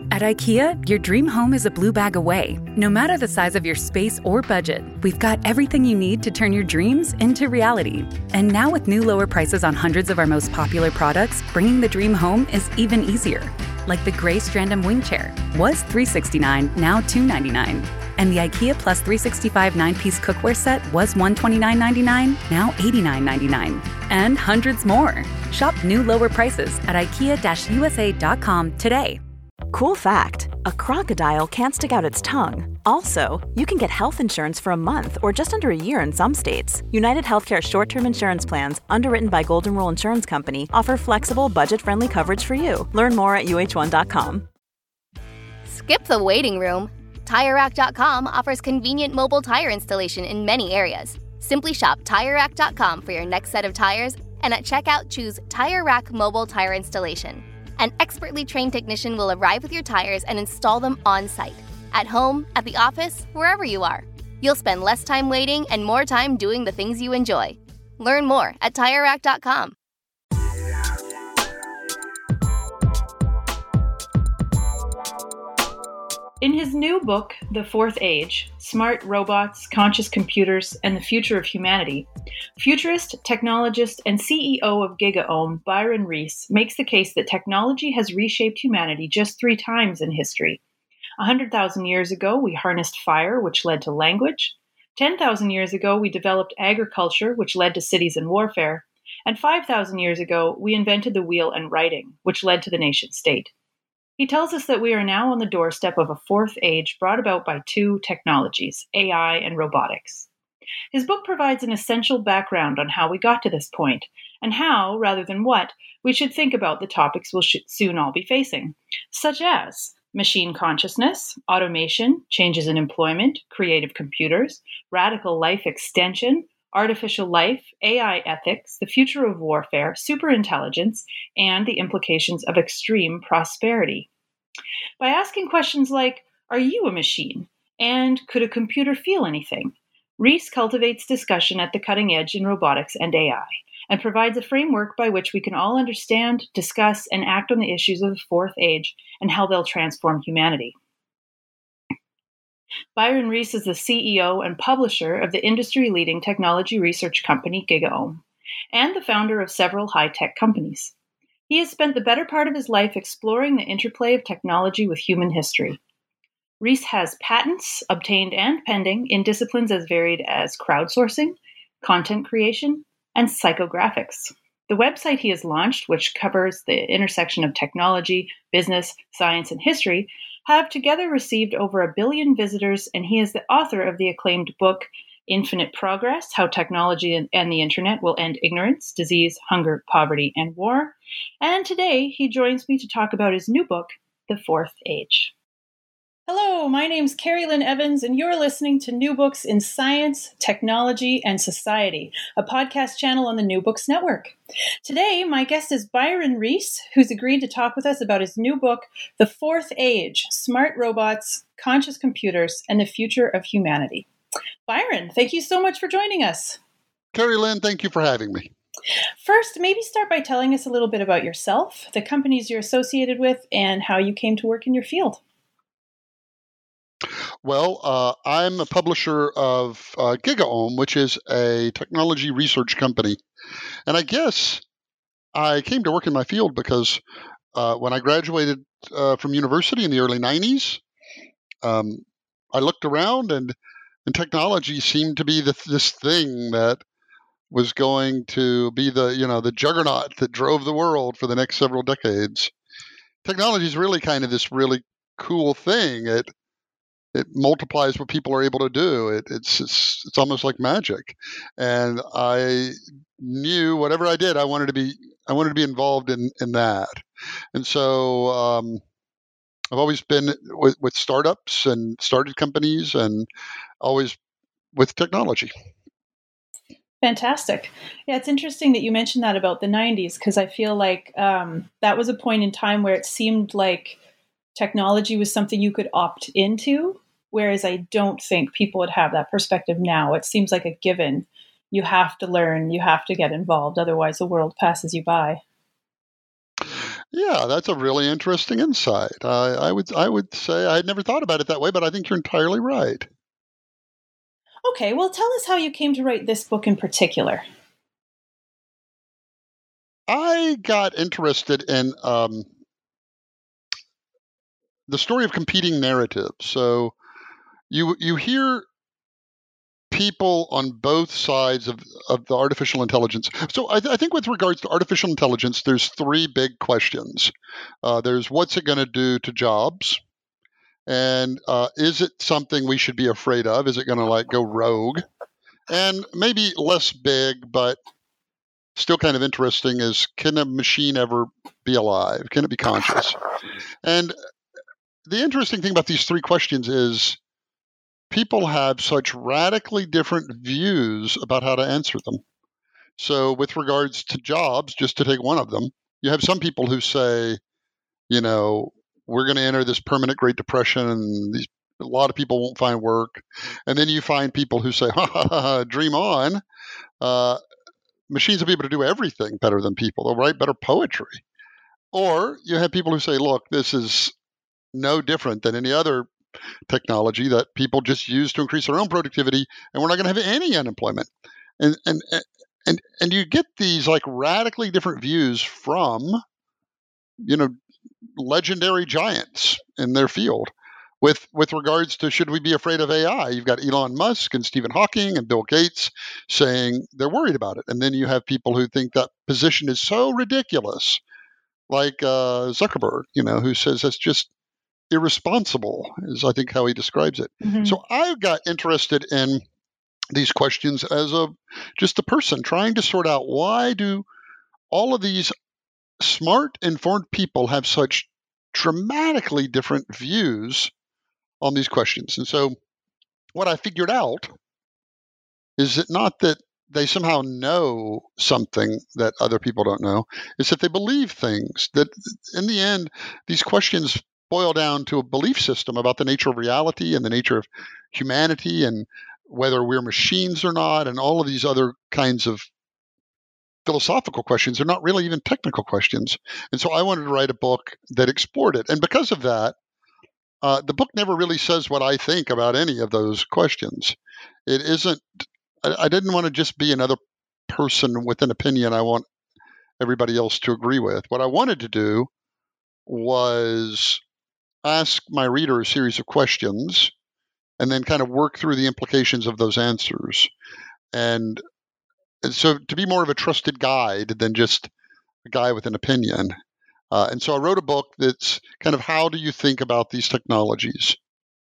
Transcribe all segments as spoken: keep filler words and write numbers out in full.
At IKEA, your dream home is a blue bag away. No matter the size of your space or budget, we've got everything you need to turn your dreams into reality. And now with new lower prices on hundreds of our most popular products, bringing the dream home is even easier. Like the gray Strandom wing chair, was three hundred sixty-nine dollars, now two hundred ninety-nine dollars. And the IKEA Plus three sixty-five nine-piece cookware set was one hundred twenty-nine dollars and ninety-nine cents, now eighty-nine dollars and ninety-nine cents. And hundreds more. Shop new lower prices at ikea U S A dot com today. Cool fact, a crocodile can't stick out its tongue. Also, you can get health insurance for a month or just under a year in some states. United Healthcare short-term insurance plans, underwritten by Golden Rule Insurance Company, offer flexible, budget-friendly coverage for you. Learn more at U H one dot com. Skip the waiting room. Tire Rack dot com offers convenient mobile tire installation in many areas. Simply shop Tire Rack dot com for your next set of tires, and at checkout, choose Tire Rack Mobile Tire Installation. An expertly trained technician will arrive with your tires and install them on-site. At home, at the office, wherever you are. You'll spend less time waiting and more time doing the things you enjoy. Learn more at Tire Rack dot com. In his new book, The Fourth Age, Smart Robots, Conscious Computers, and the Future of Humanity, futurist, technologist, and C E O of GigaOM, Byron Reese, makes the case that technology has reshaped humanity just three times in history. one hundred thousand years ago, we harnessed fire, which led to language. ten thousand years ago, we developed agriculture, which led to cities and warfare. And five thousand years ago, we invented the wheel and writing, which led to the nation-state. He tells us that we are now on the doorstep of a fourth age brought about by two technologies, A I and robotics. His book provides an essential background on how we got to this point, and how, rather than what, we should think about the topics we'll sh- soon all be facing, such as machine consciousness, automation, changes in employment, creative computers, radical life extension, artificial life, A I ethics, the future of warfare, superintelligence, and the implications of extreme prosperity. By asking questions like, are you a machine? And could a computer feel anything? Reese cultivates discussion at the cutting edge in robotics and A I, and provides a framework by which we can all understand, discuss, and act on the issues of the fourth age and how they'll transform humanity. Byron Reese is the C E O and publisher of the industry-leading technology research company GigaOM, and the founder of several high-tech companies. He has spent the better part of his life exploring the interplay of technology with human history. Reese has patents, obtained and pending, in disciplines as varied as crowdsourcing, content creation, and psychographics. The website he has launched, which covers the intersection of technology, business, science, and history, have together received over a billion visitors, and he is the author of the acclaimed book, Infinite Progress, How Technology and the Internet Will End Ignorance, Disease, Hunger, Poverty, and War. And today, he joins me to talk about his new book, The Fourth Age. Hello, my name's Carrie Lynn Evans, and you're listening to New Books in Science, Technology, and Society, a podcast channel on the New Books Network. Today, my guest is Byron Reese, who's agreed to talk with us about his new book, The Fourth Age, Smart Robots, Conscious Computers, and the Future of Humanity. Byron, thank you so much for joining us. Carrie Lynn, thank you for having me. First, maybe start by telling us a little bit about yourself, the companies you're associated with, and how you came to work in your field. Well, uh, I'm a publisher of uh, GigaOM, which is a technology research company. And I guess I came to work in my field because uh, when I graduated uh, from university in the early nineties, um, I looked around and, and technology seemed to be the, this thing that was going to be the, you know, the juggernaut that drove the world for the next several decades. Technology is really kind of this really cool thing. It It multiplies what people are able to do. It, it's, it's it's almost like magic, and I knew whatever I did, I wanted to be I wanted to be involved in, in that. And so um, I've always been with, with startups and started companies, and always with technology. Fantastic. Yeah, it's interesting that you mentioned that about the nineties, because I feel like um, that was a point in time where it seemed like technology was something you could opt into. Whereas I don't think people would have that perspective now. It seems like a given. You have to learn, you have to get involved, otherwise the world passes you by. Yeah, that's a really interesting insight. Uh, I would I would say I had never thought about it that way, but I think you're entirely right. Okay, well, tell us how you came to write this book in particular. I got interested in um, the story of competing narratives. So you you hear people on both sides of, of the artificial intelligence. So I, th- I think with regards to artificial intelligence, there's three big questions. Uh, there's what's it going to do to jobs? And uh, is it something we should be afraid of? Is it going to like go rogue? And maybe less big, but still kind of interesting is, can a machine ever be alive? Can it be conscious? And the interesting thing about these three questions is people have such radically different views about how to answer them. So with regards to jobs, just to take one of them, you have some people who say, you know, we're going to enter this permanent Great Depression and these, a lot of people won't find work. And then you find people who say, ha, ha, ha, dream on. Uh, machines will be able to do everything better than people. They'll write better poetry. Or you have people who say, look, this is no different than any other technology that people just use to increase their own productivity, and we're not going to have any unemployment. And and and and you get these like radically different views from, you know, legendary giants in their field. With with regards to should we be afraid of A I, you've got Elon Musk and Stephen Hawking and Bill Gates saying they're worried about it, and then you have people who think that position is so ridiculous, like uh, Zuckerberg, you know, who says that's just irresponsible, is I think how he describes it. Mm-hmm. So I got interested in these questions as a just a person trying to sort out, why do all of these smart, informed people have such dramatically different views on these questions? And so what I figured out is that not that they somehow know something that other people don't know, is that they believe things. That in the end, these questions boil down to a belief system about the nature of reality and the nature of humanity and whether we're machines or not, and all of these other kinds of philosophical questions. They're not really even technical questions. And so I wanted to write a book that explored it. And because of that, uh, the book never really says what I think about any of those questions. It isn't, I, I didn't want to just be another person with an opinion I want everybody else to agree with. What I wanted to do was ask my reader a series of questions and then kind of work through the implications of those answers. And, and so to be more of a trusted guide than just a guy with an opinion. Uh, and so I wrote a book that's kind of, how do you think about these technologies?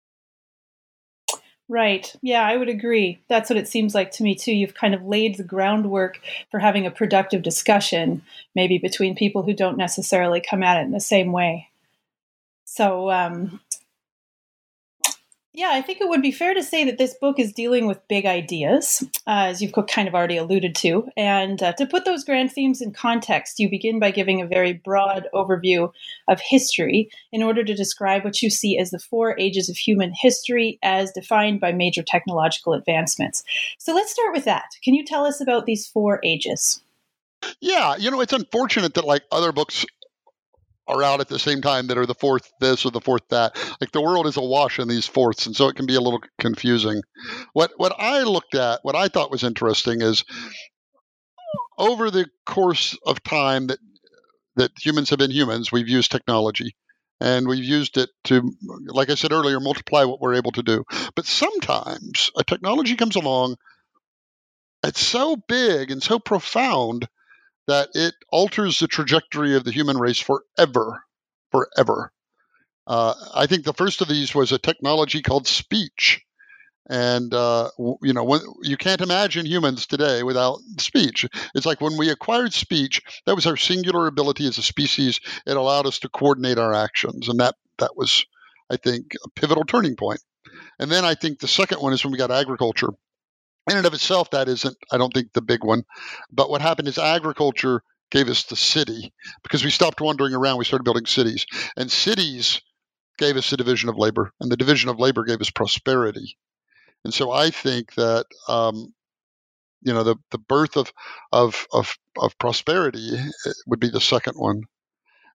Right. Yeah, I would agree. That's what it seems like to me, too. You've kind of laid the groundwork for having a productive discussion, maybe between people who don't necessarily come at it in the same way. So, um, yeah, I think it would be fair to say that this book is dealing with big ideas, uh, as you've kind of already alluded to. And uh, to put those grand themes in context, you begin by giving a very broad overview of history in order to describe what you see as the four ages of human history as defined by major technological advancements. So let's start with that. Can you tell us about these four ages? Yeah, you know, it's unfortunate that like other books are out at the same time that are the fourth this or the fourth that. Like the world is awash in these fourths, and so it can be a little confusing. What what I looked at, what I thought was interesting is over the course of time that that humans have been humans, we've used technology. And we've used it to, like I said earlier, multiply what we're able to do. But sometimes a technology comes along that's so big and so profound that it alters the trajectory of the human race forever, forever. Uh, I think the first of these was a technology called speech. And, uh, you know, when, you can't imagine humans today without speech. It's like when we acquired speech, that was our singular ability as a species. It allowed us to coordinate our actions. And that, that was, I think, a pivotal turning point. And then I think the second one is when we got agriculture. In and of itself, that isn't, I don't think, the big one. But what happened is agriculture gave us the city because we stopped wandering around. We started building cities. And cities gave us the division of labor. And the division of labor gave us prosperity. And so I think that, um, you know, the, the birth of, of, of, of prosperity would be the second one.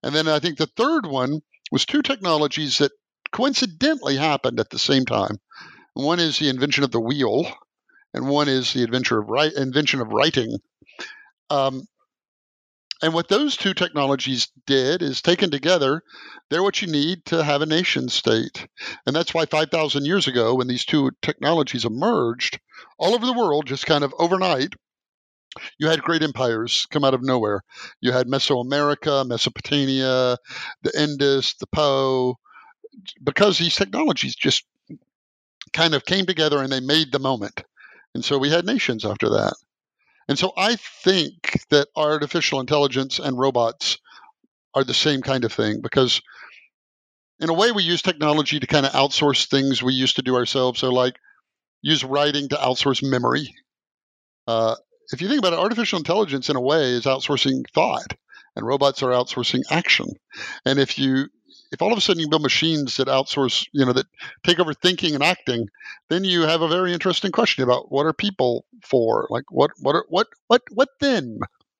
And then I think the third one was two technologies that coincidentally happened at the same time. One is the invention of the wheel, and one is the invention of, write, invention of writing. Um, and what those two technologies did is, taken together, they're what you need to have a nation state. And that's why five thousand years ago, when these two technologies emerged, all over the world, just kind of overnight, you had great empires come out of nowhere. You had Mesoamerica, Mesopotamia, the Indus, the Po, because these technologies just kind of came together and they made the moment. And so we had nations after that. And so I think that artificial intelligence and robots are the same kind of thing, because in a way we use technology to kind of outsource things we used to do ourselves. So like use writing to outsource memory. Uh, if you think about it, artificial intelligence in a way is outsourcing thought, and robots are outsourcing action. And if you if all of a sudden you build machines that outsource, you know, that take over thinking and acting, then you have a very interesting question about what are people for? Like what what are, what what what then?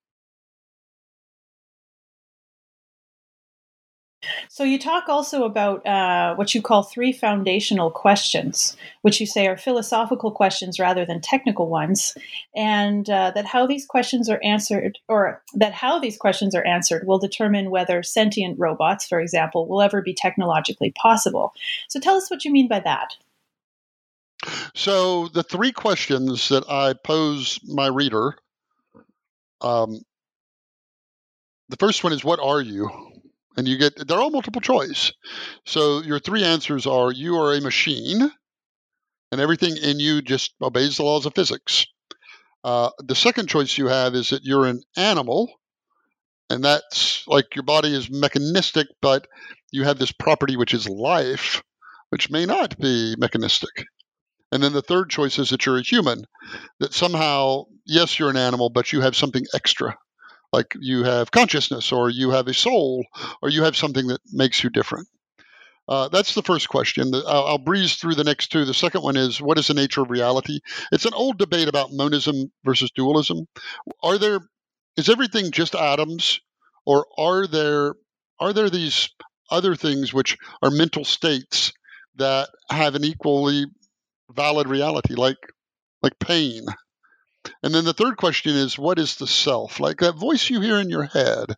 So you talk also about uh, what you call three foundational questions, which you say are philosophical questions rather than technical ones, and uh, that how these questions are answered, or that how these questions are answered, will determine whether sentient robots, for example, will ever be technologically possible. So tell us what you mean by that. So the three questions that I pose my reader, um, the first one is, what are you? And you get, they're all multiple choice. So your three answers are, you are a machine, and everything in you just obeys the laws of physics. Uh, the second choice you have is that you're an animal, and that's like your body is mechanistic, but you have this property which is life, which may not be mechanistic. And then the third choice is that you're a human, that somehow, yes, you're an animal, but you have something extra. Like you have consciousness, or you have a soul, or you have something that makes you different. Uh, that's the first question. The, I'll, I'll breeze through the next two. The second one is, what is the nature of reality? It's an old debate about monism versus dualism. Are there, is everything just atoms, or are there are there these other things which are mental states that have an equally valid reality, like like pain? And then the third question is, what is the self? Like that voice you hear in your head,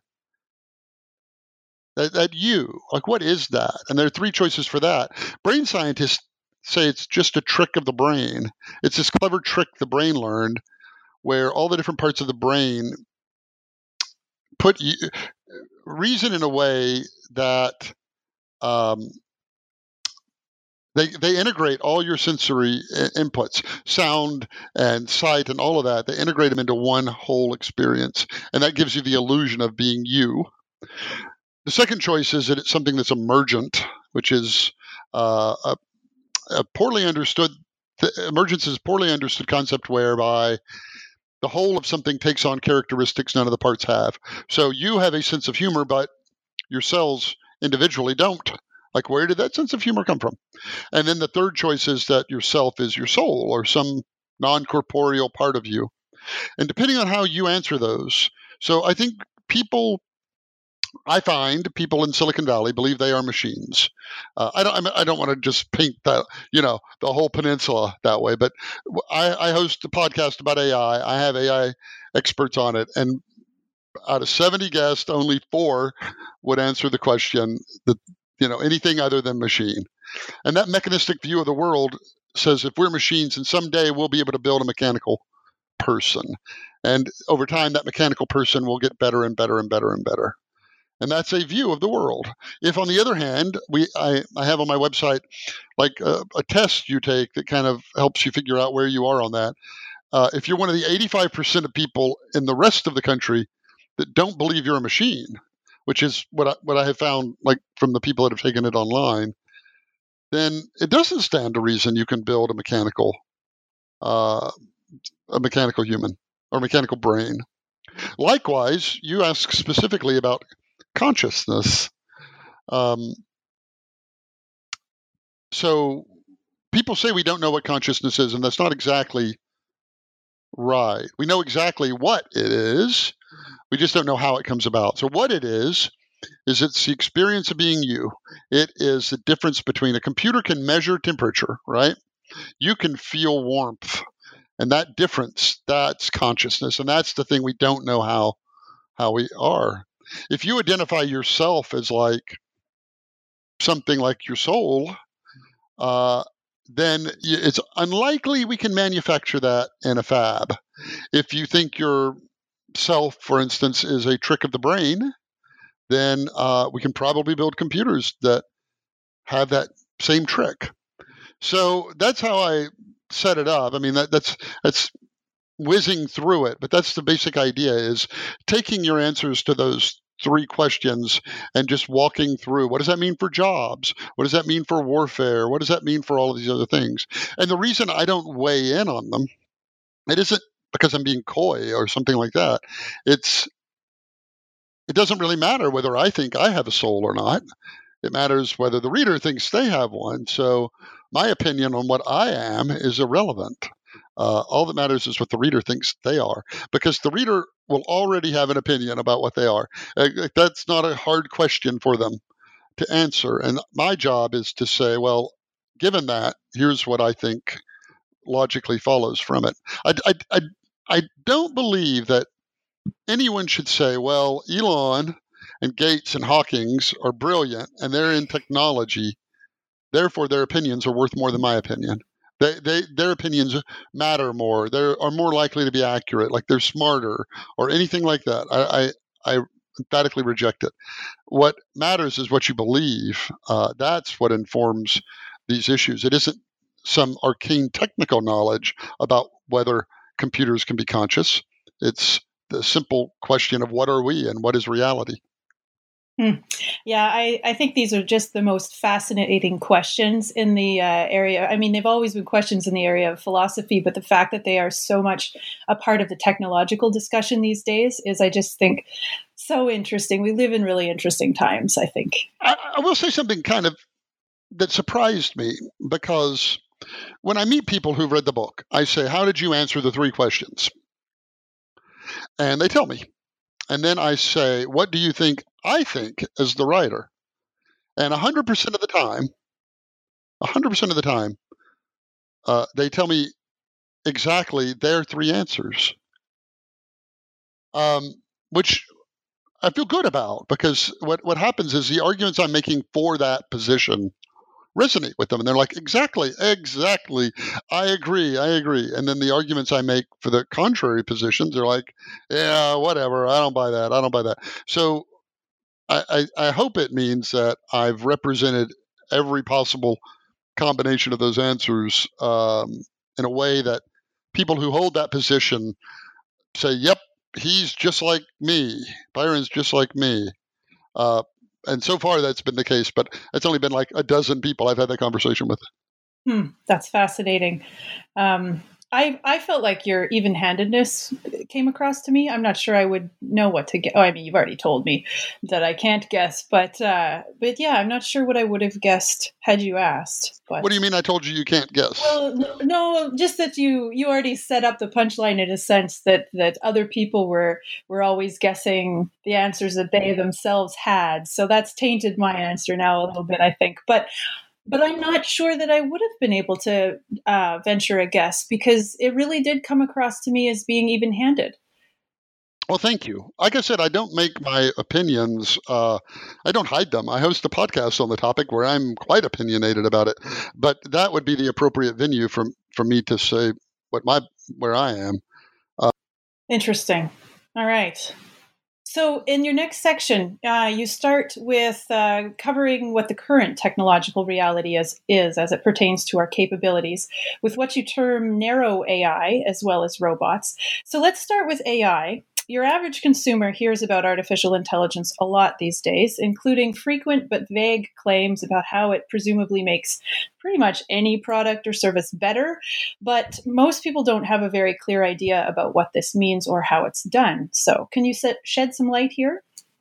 that, that you, like what is that? And there are three choices for that. Brain scientists say it's just a trick of the brain. It's this clever trick the brain learned, where all the different parts of the brain put you, reason in a way that um, They, they integrate all your sensory inputs, sound and sight and all of that. They integrate them into one whole experience, and that gives you the illusion of being you. The second choice is that it's something that's emergent, which is uh, a, a poorly understood, emergence is a poorly understood concept whereby the whole of something takes on characteristics none of the parts have. So you have a sense of humor, but your cells individually don't. Like, where did that sense of humor come from? And then the third choice is that yourself is your soul, or some non-corporeal part of you. And depending on how you answer those, so I think people, I find people in Silicon Valley believe they are machines. Uh, I don't, I don't want to just paint that, you know, the whole peninsula that way. But I, I host a podcast about A I. I have A I experts on it, and out of seventy guests, only four would answer the question that, you know, anything other than machine. And that mechanistic view of the world says if we're machines, and someday we'll be able to build a mechanical person. And over time, that mechanical person will get better and better and better and better. And that's a view of the world. If, on the other hand, we I, I have on my website like a, a test you take that kind of helps you figure out where you are on that. Uh, if you're one of the eighty-five percent of people in the rest of the country that don't believe you're a machine, which is what I, what I have found, like from the people that have taken it online, then it doesn't stand to reason you can build a mechanical, uh, a mechanical human or mechanical brain. Likewise, you ask specifically about consciousness. Um, so people say we don't know what consciousness is, and that's not exactly right. We know exactly what it is. We just don't know how it comes about. So what it is, is it's the experience of being you. It is the difference between a computer can measure temperature, right? You can feel warmth. And that difference, that's consciousness. And that's the thing we don't know how how we are. If you identify yourself as like something like your soul, uh, then it's unlikely we can manufacture that in a fab. If you think your self, for instance, is a trick of the brain, then uh, we can probably build computers that have that same trick. So that's how I set it up. I mean, that, that's that's whizzing through it, but that's the basic idea, is taking your answers to those three questions and just walking through. What does that mean for jobs? What does that mean for warfare? What does that mean for all of these other things? And the reason I don't weigh in on them, it isn't because I'm being coy or something like that. It's it doesn't really matter whether I think I have a soul or not. It matters whether the reader thinks they have one. So my opinion on what I am is irrelevant. Uh, all that matters is what the reader thinks they are, because the reader will already have an opinion about what they are. Uh, that's not a hard question for them to answer. And my job is to say, well, given that, here's what I think logically follows from it. I, I, I, I don't believe that anyone should say, well, Elon and Gates and Hawkins are brilliant and they're in technology, therefore their opinions are worth more than my opinion. They, they, their opinions matter more. They are more likely to be accurate, like they're smarter or anything like that. I, I, I emphatically reject it. What matters is what you believe. Uh, that's what informs these issues. It isn't some arcane technical knowledge about whether computers can be conscious. It's the simple question of what are we and what is reality. Hmm. Yeah, I, I think these are just the most fascinating questions in the uh, area. I mean, they've always been questions in the area of philosophy, but the fact that they are so much a part of the technological discussion these days is, I just think, so interesting. We live in really interesting times, I think. I, I will say something kind of that surprised me, because when I meet people who've read the book, I say, how did you answer the three questions? And they tell me. And then I say, what do you think I think as the writer? And one hundred percent of the time, one hundred percent of the time, uh, they tell me exactly their three answers, um, which I feel good about, because what, what happens is the arguments I'm making for that position resonate with them. And they're like, exactly, exactly. I agree, I agree. And then the arguments I make for the contrary positions are like, yeah, whatever. I don't buy that. I don't buy that. So I, I, I hope it means that I've represented every possible combination of those answers um, in a way that people who hold that position say, yep, he's just like me. Byron's just like me. Uh, and so far that's been the case, but it's only been like a dozen people I've had that conversation with. Hmm, that's fascinating. Um, I I felt like your even-handedness came across to me. I'm not sure I would know what to guess. Oh, I mean, you've already told me that I can't guess, but uh, but yeah, I'm not sure what I would have guessed had you asked. But what do you mean I told you you can't guess? Well, no, just that you you already set up the punchline in a sense that that other people were were always guessing the answers that they themselves had. So that's tainted my answer now a little bit, I think. But But I'm not sure that I would have been able to uh, venture a guess, because it really did come across to me as being even-handed. Well, thank you. Like I said, I don't make my opinions, uh, I don't hide them. I host a podcast on the topic where I'm quite opinionated about it. But that would be the appropriate venue for, for me to say what my where I am. Uh, Interesting. All right. So in your next section, uh, you start with uh, covering what the current technological reality is, is as it pertains to our capabilities, with what you term narrow A I as well as robots. So let's start with A I. Your average consumer hears about artificial intelligence a lot these days, including frequent but vague claims about how it presumably makes pretty much any product or service better. But most people don't have a very clear idea about what this means or how it's done. So can you set, shed some light here?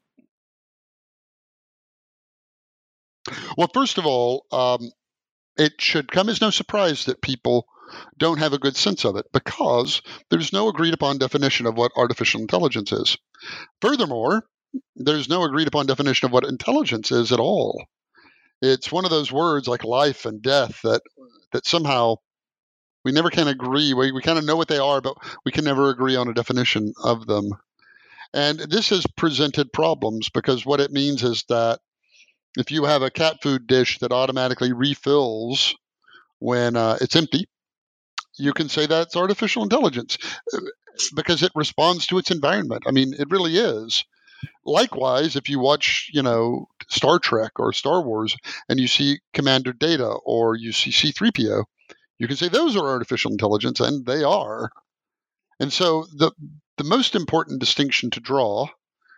Well, first of all, um, it should come as no surprise that people don't have a good sense of it, because there's no agreed upon definition of what artificial intelligence is. Furthermore, there's no agreed upon definition of what intelligence is at all. It's one of those words like life and death that that somehow we never can agree. We, we kind of know what they are, but we can never agree on a definition of them. And this has presented problems because what it means is that if you have a cat food dish that automatically refills when uh, it's empty, you can say that's artificial intelligence because it responds to its environment. I mean, it really is. Likewise, if you watch, you know, Star Trek or Star Wars and you see Commander Data or you see C three P O, you can say those are artificial intelligence, and they are. And so the the most important distinction to draw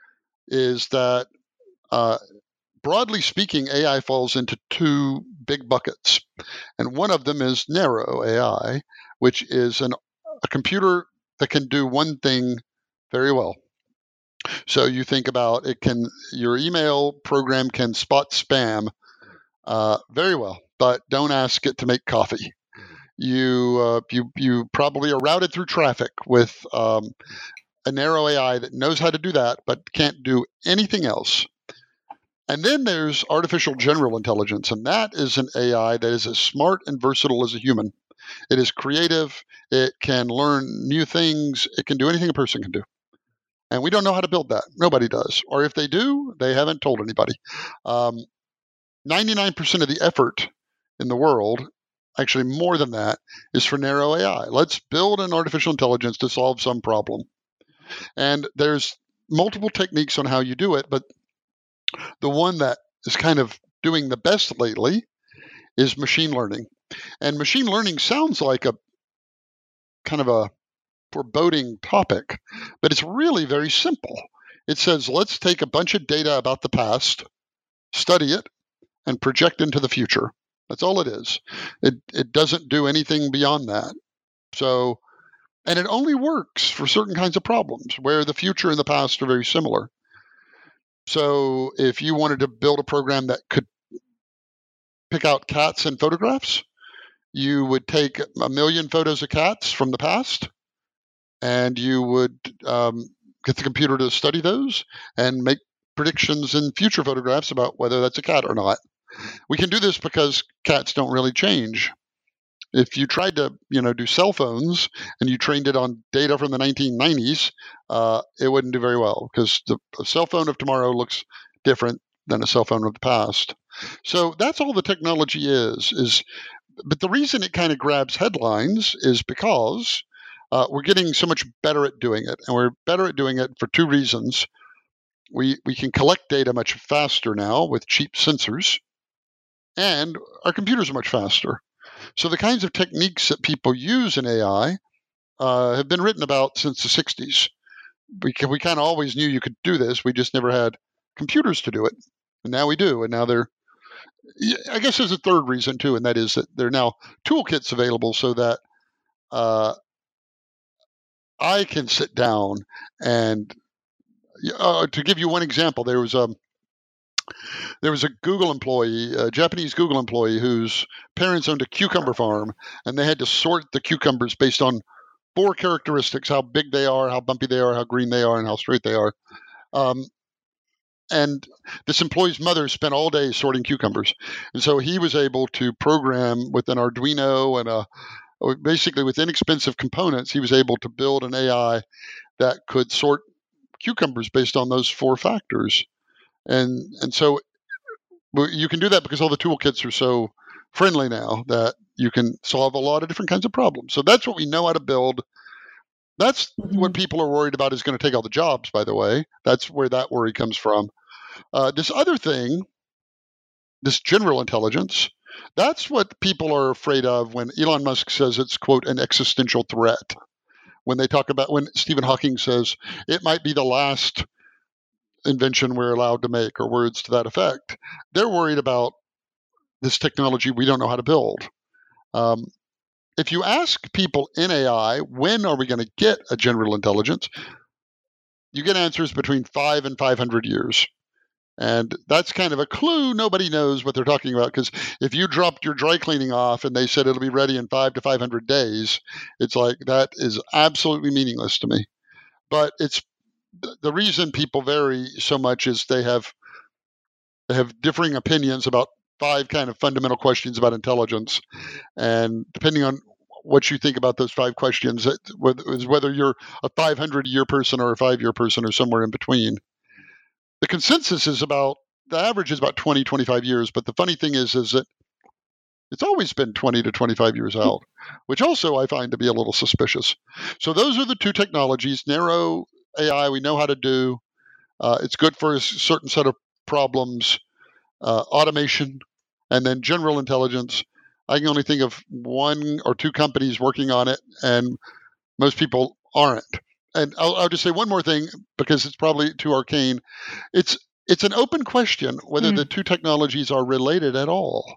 is that, uh, broadly speaking, A I falls into two big buckets. And one of them is narrow A I, which is an, a computer that can do one thing very well. So you think about it can, your email program can spot spam uh, very well, but don't ask it to make coffee. You uh, you you probably are routed through traffic with um, a narrow A I that knows how to do that, but can't do anything else. And then there's artificial general intelligence, and that is an A I that is as smart and versatile as a human. It is creative. It can learn new things. It can do anything a person can do. And we don't know how to build that. Nobody does. Or if they do, they haven't told anybody. Um, ninety-nine percent of the effort in the world, actually more than that, is for narrow A I. Let's build an artificial intelligence to solve some problem. And there's multiple techniques on how you do it, but the one that is kind of doing the best lately is machine learning. And machine learning sounds like a kind of a foreboding topic, but it's really very simple. It says, let's take a bunch of data about the past, study it, and project into the future. That's all it is. It it doesn't do anything beyond that. So, and it only works for certain kinds of problems where the future and the past are very similar. So if you wanted to build a program that could pick out cats in photographs, you would take a million photos of cats from the past, and you would um, get the computer to study those and make predictions in future photographs about whether that's a cat or not. We can do this because cats don't really change. If you tried to, you know, do cell phones and you trained it on data from the nineteen nineties, uh, it wouldn't do very well because the a cell phone of tomorrow looks different than a cell phone of the past. So that's all the technology is. Is but the reason it kind of grabs headlines is because uh, we're getting so much better at doing it, and we're better at doing it for two reasons. We we can collect data much faster now with cheap sensors, and our computers are much faster. So the kinds of techniques that people use in A I uh, have been written about since the sixties. We, can, we kind of always knew you could do this. We just never had computers to do it. And now we do. And now they're, I guess there's a third reason too, and that is that there are now toolkits available so that uh, I can sit down and, uh, to give you one example, there was a, There was a Google employee, a Japanese Google employee, whose parents owned a cucumber farm, and they had to sort the cucumbers based on four characteristics: how big they are, how bumpy they are, how green they are, and how straight they are. Um, and this employee's mother spent all day sorting cucumbers. And so he was able to program with an Arduino and a, basically with inexpensive components, he was able to build an A I that could sort cucumbers based on those four factors. And and so you can do that because all the toolkits are so friendly now that you can solve a lot of different kinds of problems. So that's what we know how to build. That's mm-hmm. what people are worried about is going to take all the jobs, by the way. That's where that worry comes from. Uh, this other thing, this general intelligence, that's what people are afraid of when Elon Musk says it's, quote, an existential threat. When they talk about, when Stephen Hawking says it might be the last invention we're allowed to make, or words to that effect. They're worried about this technology we don't know how to build. Um, if you ask people in A I, when are we going to get a general intelligence? You get answers between five and five hundred years. And that's kind of a clue. Nobody knows what they're talking about, because if you dropped your dry cleaning off and they said it'll be ready in five to five hundred days, it's like that is absolutely meaningless to me. But it's th- the reason people vary so much is they have they have differing opinions about five kind of fundamental questions about intelligence, and depending on what you think about those five questions, it, is whether you're a five hundred year person or a five year person or somewhere in between. The consensus is about the average is about twenty, twenty-five years, but the funny thing is, is that it's always been twenty to twenty-five years out, which also I find to be a little suspicious. So those are the two technologies. Narrow A I, we know how to do. Uh, it's good for a certain set of problems. Uh, automation, and then general intelligence. I can only think of one or two companies working on it, and most people aren't. And I'll, I'll just say one more thing, because it's probably too arcane. It's it's an open question whether mm. the two technologies are related at all.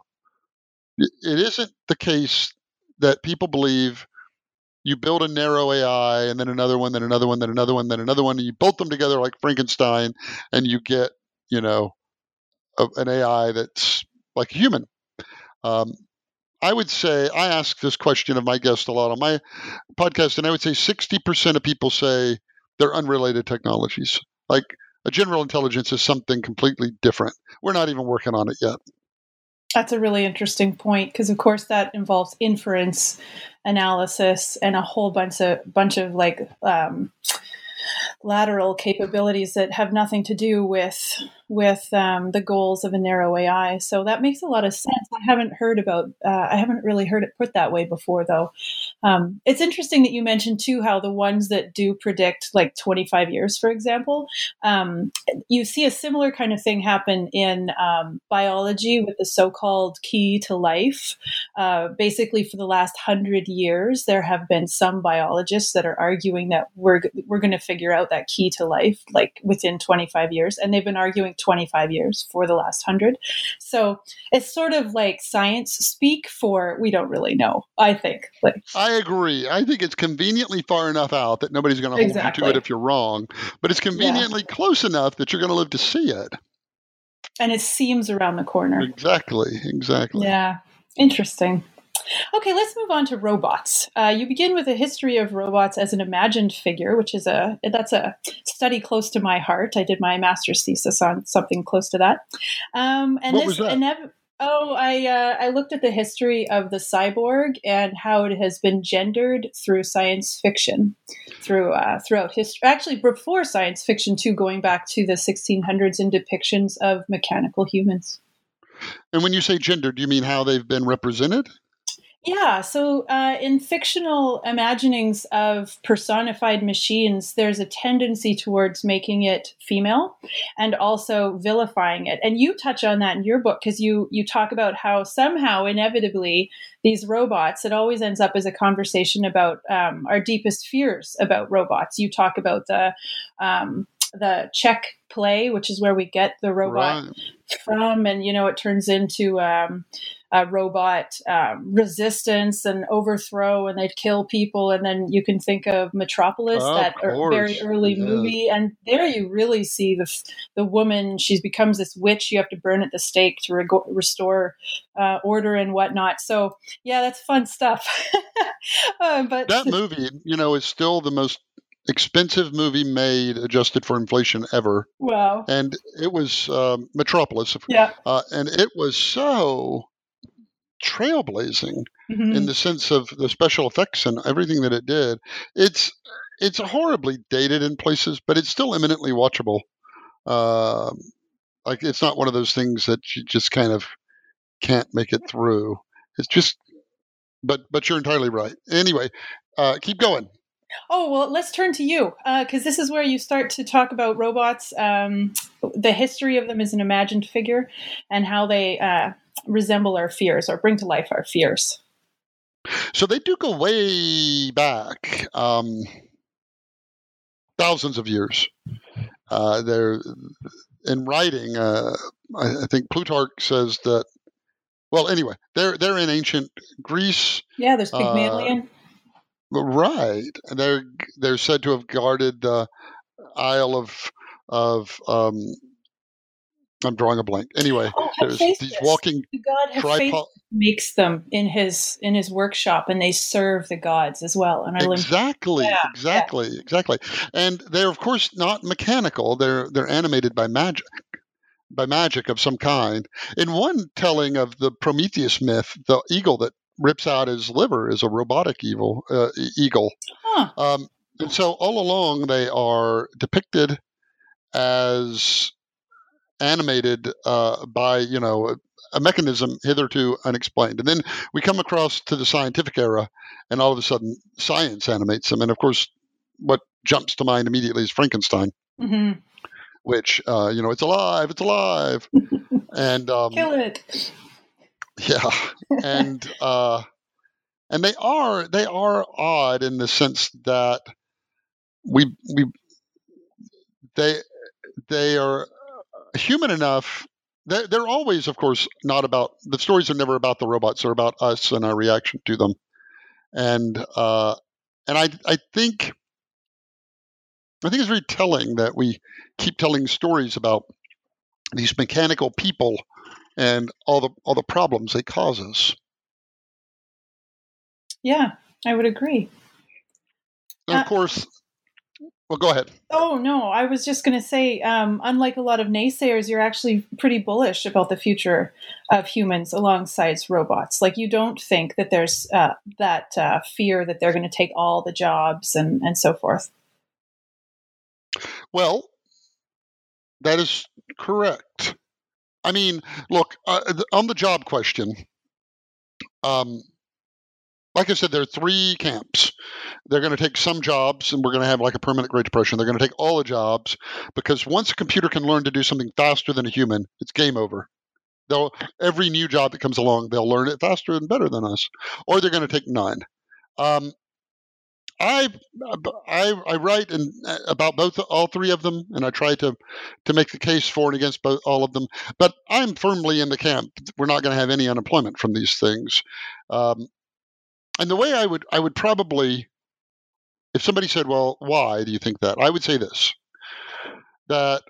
It isn't the case that people believe you build a narrow A I and then another one, then another one, then another one, then another one, and you bolt them together like Frankenstein, and you get, you know, a, an A I that's like a human. Um, I would say, I ask this question of my guests a lot on my podcast, and I would say sixty percent of people say they're unrelated technologies. Like a general intelligence is something completely different. We're not even working on it yet. That's a really interesting point, because of course that involves inference, analysis, and a whole bunch of bunch of like um, lateral capabilities that have nothing to do with with um, the goals of a narrow A I. So that makes a lot of sense. I haven't heard about, uh, I haven't really heard it put that way before, though. Um, it's interesting that you mentioned too how the ones that do predict like twenty-five years, for example, um, you see a similar kind of thing happen in um, biology with the so-called key to life. Uh, basically, for the last hundred years, there have been some biologists that are arguing that we're we're going to figure out that key to life like within twenty-five years, and they've been arguing twenty-five years for the last hundred. So it's sort of like science speak for we don't really know, I think. Like, I agree. I think it's conveniently far enough out that nobody's going to hold exactly. you to it if you're wrong, but it's conveniently yeah. close enough that you're going to live to see it. And it seems around the corner. Exactly. Exactly. Yeah. Interesting. Okay, let's move on to robots. Uh, you begin with a history of robots as an imagined figure, which is a that's a study close to my heart. I did my master's thesis on something close to that. Um, and what this, was that? Inev- oh, I uh, I looked at the history of the cyborg and how it has been gendered through science fiction, through uh, throughout history. Actually, before science fiction too, going back to the sixteen hundreds in depictions of mechanical humans. And when you say gender, do you mean how they've been represented? Yeah, so uh, in fictional imaginings of personified machines, there's a tendency towards making it female and also vilifying it. And you touch on that in your book, because you you talk about how somehow, inevitably, these robots, it always ends up as a conversation about um, our deepest fears about robots. You talk about the um, the Czech play, which is where we get the robot right. from, and you know it turns into um, a robot um, resistance and overthrow, and they'd kill people. And then you can think of Metropolis, oh, that of very early yeah. movie, and there you really see the the woman. She becomes this witch. You have to burn at the stake to re- restore uh, order and whatnot. So yeah, that's fun stuff. uh, but that movie, you know, is still the most expensive movie made adjusted for inflation ever. Wow. And it was um, Metropolis. Yeah. Uh, and it was so trailblazing mm-hmm. in the sense of the special effects and everything that it did. It's it's horribly dated in places, but it's still eminently watchable. Uh, like it's not one of those things that you just kind of can't make it through. It's just, but but you're entirely right. Anyway, uh, keep going. Oh, well, let's turn to you, because uh, this is where you start to talk about robots, um, the history of them as an imagined figure, and how they uh, resemble our fears or bring to life our fears. So they do go way back, um, thousands of years. Uh, they're in writing. Uh, I, I think Plutarch says that. Well, anyway, they're they're in ancient Greece. Yeah, there's Pygmalion. Uh, Right, they're they're said to have guarded the Isle of of um, I'm drawing a blank. Anyway, oh, there's these walking God tripod. makes them in his in his workshop, and they serve the gods as well. And I learned Exactly, yeah, exactly, exactly. And they're of course not mechanical. They're they're animated by magic, by magic of some kind. In one telling of the Prometheus myth, the eagle that rips out his liver is a robotic evil uh, e- eagle. Huh. Um, and so all along they are depicted as animated uh, by you know a, a mechanism hitherto unexplained. And then we come across to the scientific era, and all of a sudden science animates them. And of course, what jumps to mind immediately is Frankenstein, Mm-hmm. which uh, you know it's alive, it's alive, and um, Kill it. yeah, and uh, and they are they are odd in the sense that we we they they are human enough. They're, they're always, of course, not about the stories are never about the robots. They're about us and our reaction to them. And uh, and I I think I think it's very telling that we keep telling stories about these mechanical people and all the all the problems they cause us. Yeah, I would agree. And of Uh, course, well, go ahead. Oh, no, I was just going to say, um, unlike a lot of naysayers, you're actually pretty bullish about the future of humans alongside robots. Like, you don't think that there's uh, that uh, fear that they're going to take all the jobs and, and so forth. Well, that is correct. I mean, look, uh, on the job question, um, like I said, there are three camps. They're going to take some jobs, and we're going to have like a permanent Great Depression. They're going to take all the jobs because once a computer can learn to do something faster than a human, it's game over. They'll every new job that comes along, they'll learn it faster and better than us, or they're going to take none. Um, I, I I write in, about both all three of them, and I try to to make the case for and against both all of them. But I'm firmly in the camp. We're not going to have any unemployment from these things. Um, and the way I would I would probably, if somebody said, "Well, why do you think that?" I would say this: that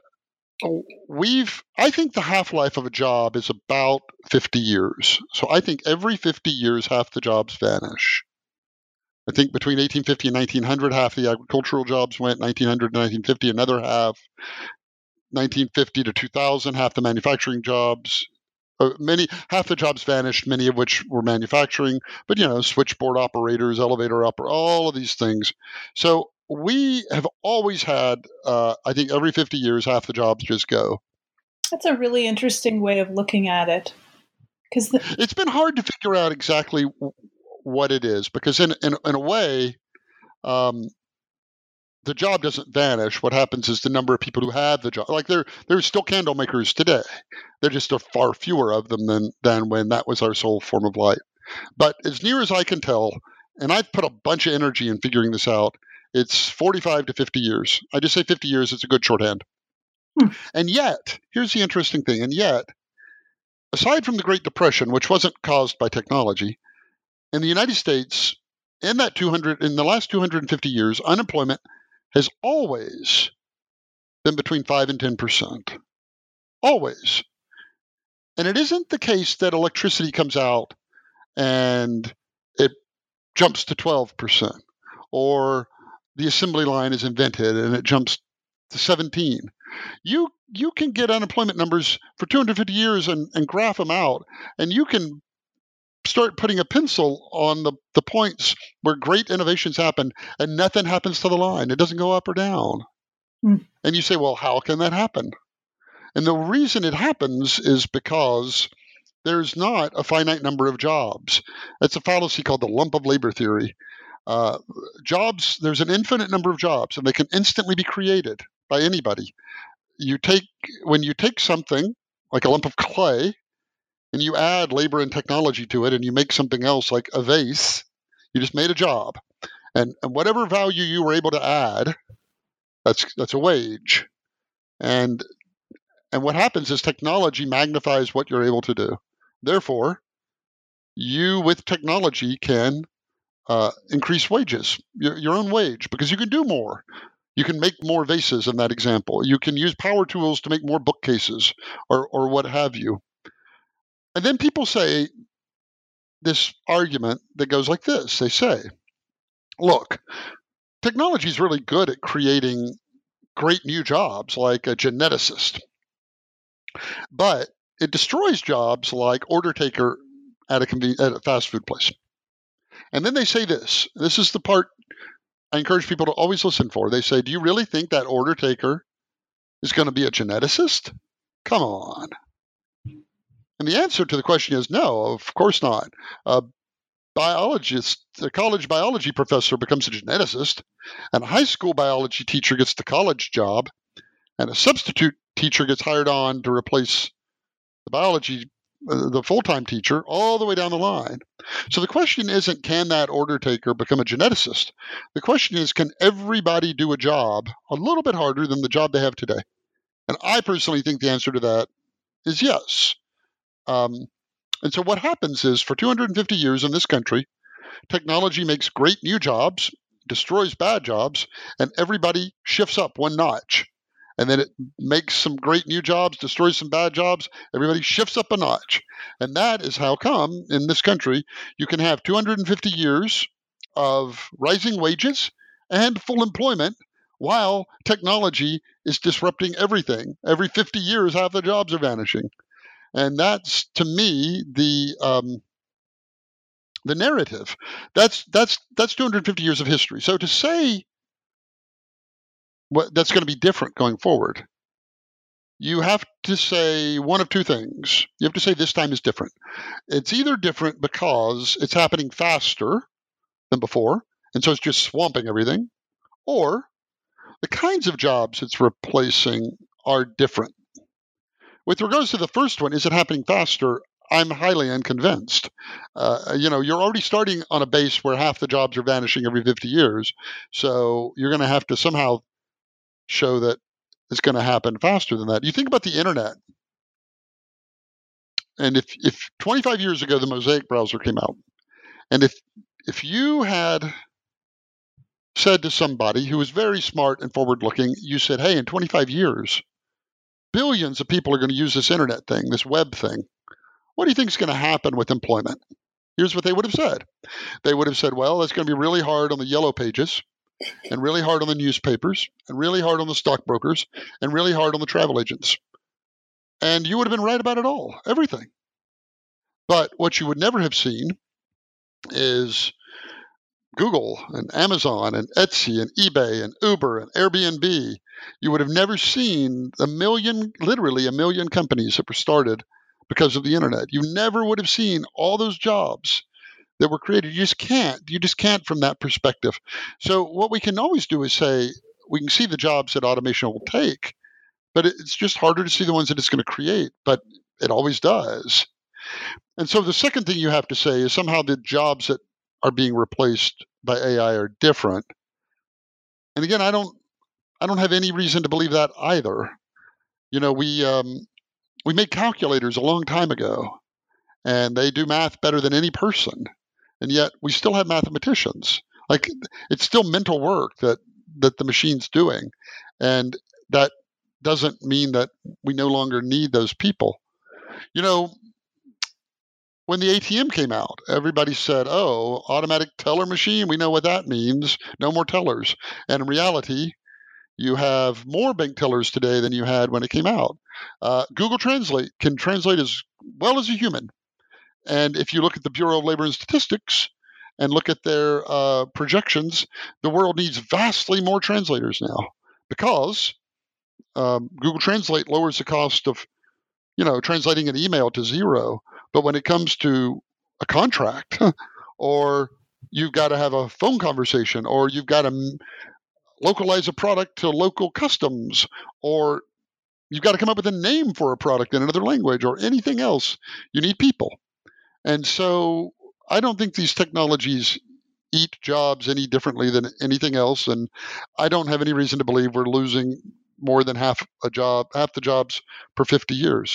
we've I think the half-life of a job is about fifty years. So I think every fifty years, half the jobs vanish. I think between eighteen fifty and nineteen hundred, half the agricultural jobs went. nineteen hundred to nineteen fifty, another half. nineteen fifty to two thousand, half the manufacturing jobs. Uh, many half the jobs vanished, many of which were manufacturing. But you know, switchboard operators, elevator operators, all of these things. So we have always had, uh, I think, every fifty years, half the jobs just go. That's a really interesting way of looking at it. Because the- it's been hard to figure out exactly what it is, because in in, in a way, um, the job doesn't vanish. What happens is the number of people who have the job, like there there's still candle makers today. There just are far fewer of them than than when that was our sole form of light. But as near as I can tell, and I've put a bunch of energy in figuring this out, it's forty-five to fifty years. I just say fifty years. It's a good shorthand. Hmm. And yet, here's the interesting thing. And yet, aside from the Great Depression, which wasn't caused by technology, in the United States, in that two hundred, in the last two hundred fifty years, unemployment has always been between five and ten percent. Always. And it isn't the case that electricity comes out and it jumps to twelve percent, or the assembly line is invented and it jumps to seventeen. You you can get unemployment numbers for two hundred fifty years and, and graph them out, and you can start putting a pencil on the, the points where great innovations happen and nothing happens to the line. It doesn't go up or down. Mm. And you say, well, how can that happen? And the reason it happens is because there's not a finite number of jobs. It's a fallacy called the lump of labor theory. Uh, jobs, there's an infinite number of jobs, and they can instantly be created by anybody. You take when you take something like a lump of clay, and you add labor and technology to it, and you make something else like a vase, you just made a job. And, and whatever value you were able to add, that's that's a wage. And and what happens is technology magnifies what you're able to do. Therefore, you with technology can uh, increase wages, your, your own wage, because you can do more. You can make more vases in that example. You can use power tools to make more bookcases or or what have you. And then people say, this argument that goes like this. They say, look, technology is really good at creating great new jobs like a geneticist, but it destroys jobs like order taker at a, conven- at a fast food place. And then they say this. This is the part I encourage people to always listen for. They say, do you really think that order taker is going to be a geneticist? Come on. And the answer to the question is no, of course not. A biologist, a college biology professor becomes a geneticist, and a high school biology teacher gets the college job, and a substitute teacher gets hired on to replace the biology, uh, the full-time teacher, all the way down the line. So the question isn't, can that order taker become a geneticist? The question is, can everybody do a job a little bit harder than the job they have today? And I personally think the answer to that is yes. Um, and so what happens is, for two hundred fifty years in this country, technology makes great new jobs, destroys bad jobs, and everybody shifts up one notch. And then it makes some great new jobs, destroys some bad jobs, everybody shifts up a notch. And that is how come in this country you can have two hundred fifty years of rising wages and full employment while technology is disrupting everything. Every fifty years, half the jobs are vanishing. And that's, to me, the um, the narrative. That's that's that's two hundred fifty years of history. So to say what that's going to be different going forward, you have to say one of two things. You have to say this time is different. It's either different because it's happening faster than before, and so it's just swamping everything, or the kinds of jobs it's replacing are different. With regards to the first one, is it happening faster? I'm highly unconvinced. Uh, you know, you're already starting on a base where half the jobs are vanishing every fifty years. So you're going to have to somehow show that it's going to happen faster than that. You think about the internet. And if, if twenty-five years ago, the Mosaic browser came out, and if if you had said to somebody who was very smart and forward-looking, you said, hey, in twenty-five years, billions of people are going to use this internet thing, this web thing. What do you think is going to happen with employment? Here's what they would have said. They would have said, well, it's going to be really hard on the yellow pages, and really hard on the newspapers, and really hard on the stockbrokers, and really hard on the travel agents. And you would have been right about it all, everything. But what you would never have seen is Google and Amazon and Etsy and eBay and Uber and Airbnb. You would have never seen a million, literally a million companies that were started because of the internet. You never would have seen all those jobs that were created. You just can't. You just can't from that perspective. So what we can always do is say, we can see the jobs that automation will take, but it's just harder to see the ones that it's going to create, but it always does. And so the second thing you have to say is somehow the jobs that are being replaced by A I are different. And again, I don't I don't have any reason to believe that either. You know, we um, we made calculators a long time ago, and they do math better than any person. And yet we still have mathematicians. Like, it's still mental work that, that the machine's doing. And that doesn't mean that we no longer need those people. You know, when the A T M came out, everybody said, oh, automatic teller machine, we know what that means. No more tellers. And in reality, you have more bank tellers today than you had when it came out. Uh, Google Translate can translate as well as a human. And if you look at the Bureau of Labor and Statistics and look at their uh, projections, the world needs vastly more translators now, because um, Google Translate lowers the cost of, you know, translating an email to zero. But when it comes to a contract, or you've got to have a phone conversation, or you've got to localize a product to local customs, or you've got to come up with a name for a product in another language, or anything else, you need people. And so I don't think these technologies eat jobs any differently than anything else. And I don't have any reason to believe we're losing more than half a job, half the jobs per fifty years.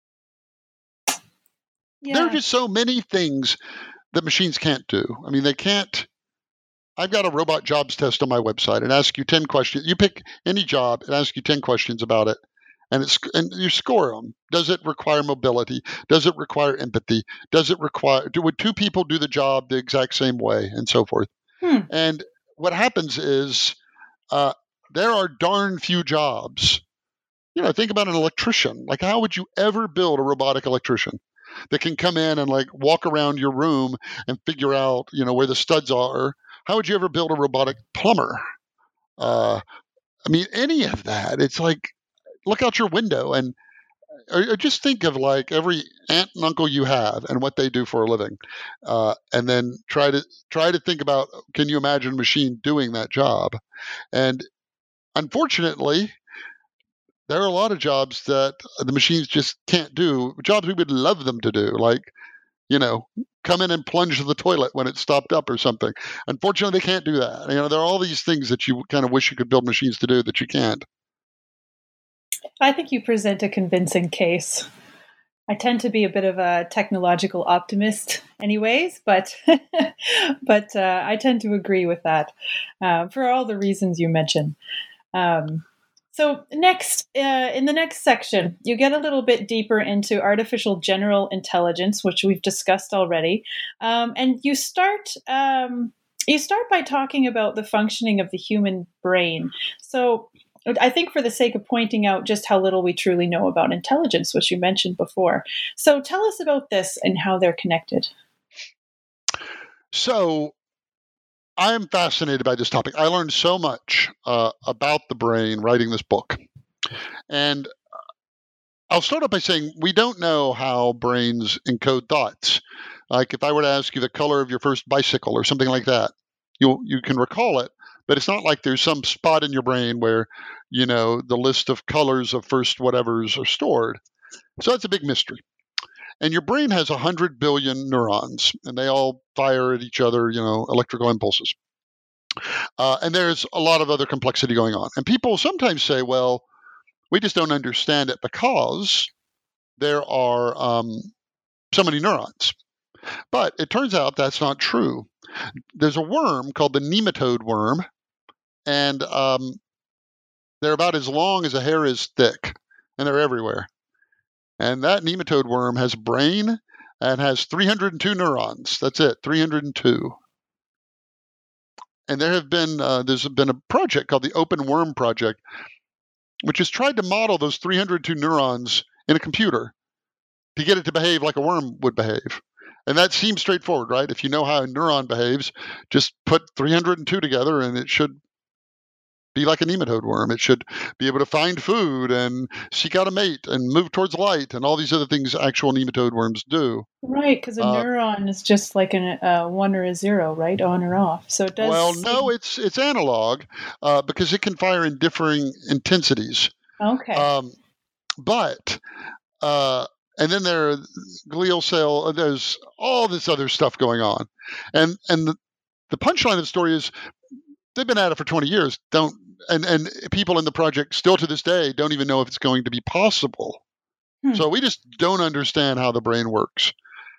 Yeah. There are just so many things that machines can't do. I mean, they can't. I've got a robot jobs test on my website and ask you ten questions. You pick any job and ask you ten questions about it. And it's and you score them. Does it require mobility? Does it require empathy? Does it require? Do would two people do the job the exact same way, and so forth? Hmm. And what happens is uh, there are darn few jobs. You know, think about an electrician. Like, how would you ever build a robotic electrician that can come in and like walk around your room and figure out, you know, where the studs are? How would you ever build a robotic plumber? Uh, I mean, any of that. It's like, look out your window and or, or just think of like every aunt and uncle you have and what they do for a living, uh, and then try to try to think about, can you imagine a machine doing that job? And unfortunately, there are a lot of jobs that the machines just can't do. Jobs we would love them to do, like, you know, come in and plunge the toilet when it's stopped up or something. Unfortunately, they can't do that. You know, there are all these things that you kind of wish you could build machines to do that you can't. I think you present a convincing case. I tend to be a bit of a technological optimist anyways, but but uh, I tend to agree with that uh, for all the reasons you mentioned. Um, so next, uh, in the next section, you get a little bit deeper into artificial general intelligence, which we've discussed already. Um, and you start um, you start by talking about the functioning of the human brain. So I think for the sake of pointing out just how little we truly know about intelligence, which you mentioned before. So tell us about this and how they're connected. So I am fascinated by this topic. I learned so much uh, about the brain writing this book. And I'll start off by saying we don't know how brains encode thoughts. Like if I were to ask you the color of your first bicycle or something like that, you you can recall it. But it's not like there's some spot in your brain where, you know, the list of colors of first whatevers are stored. So that's a big mystery. And your brain has one hundred billion neurons, and they all fire at each other, you know, electrical impulses. Uh, and there's a lot of other complexity going on. And people sometimes say, well, we just don't understand it because there are um, so many neurons. But it turns out that's not true. There's a worm called the nematode worm, and um, they're about as long as a hair is thick, and they're everywhere. And that nematode worm has a brain and has three hundred two neurons. That's it, three hundred two. And there have been uh, there's been a project called the Open Worm Project, which has tried to model those three hundred two neurons in a computer to get it to behave like a worm would behave. And that seems straightforward, right? If you know how a neuron behaves, just put three hundred two together and it should be like a nematode worm. It should be able to find food and seek out a mate and move towards light and all these other things actual nematode worms do. Right, because a uh, neuron is just like a uh, one or a zero, right? On or off. So it does. Well, no, it's it's analog uh, because it can fire in differing intensities. Okay. Um, but uh, and then there are glial cell. There's all this other stuff going on, and and the, the punchline of the story is they've been at it for twenty years. Don't and and people in the project still to this day don't even know if it's going to be possible. Hmm. So we just don't understand how the brain works.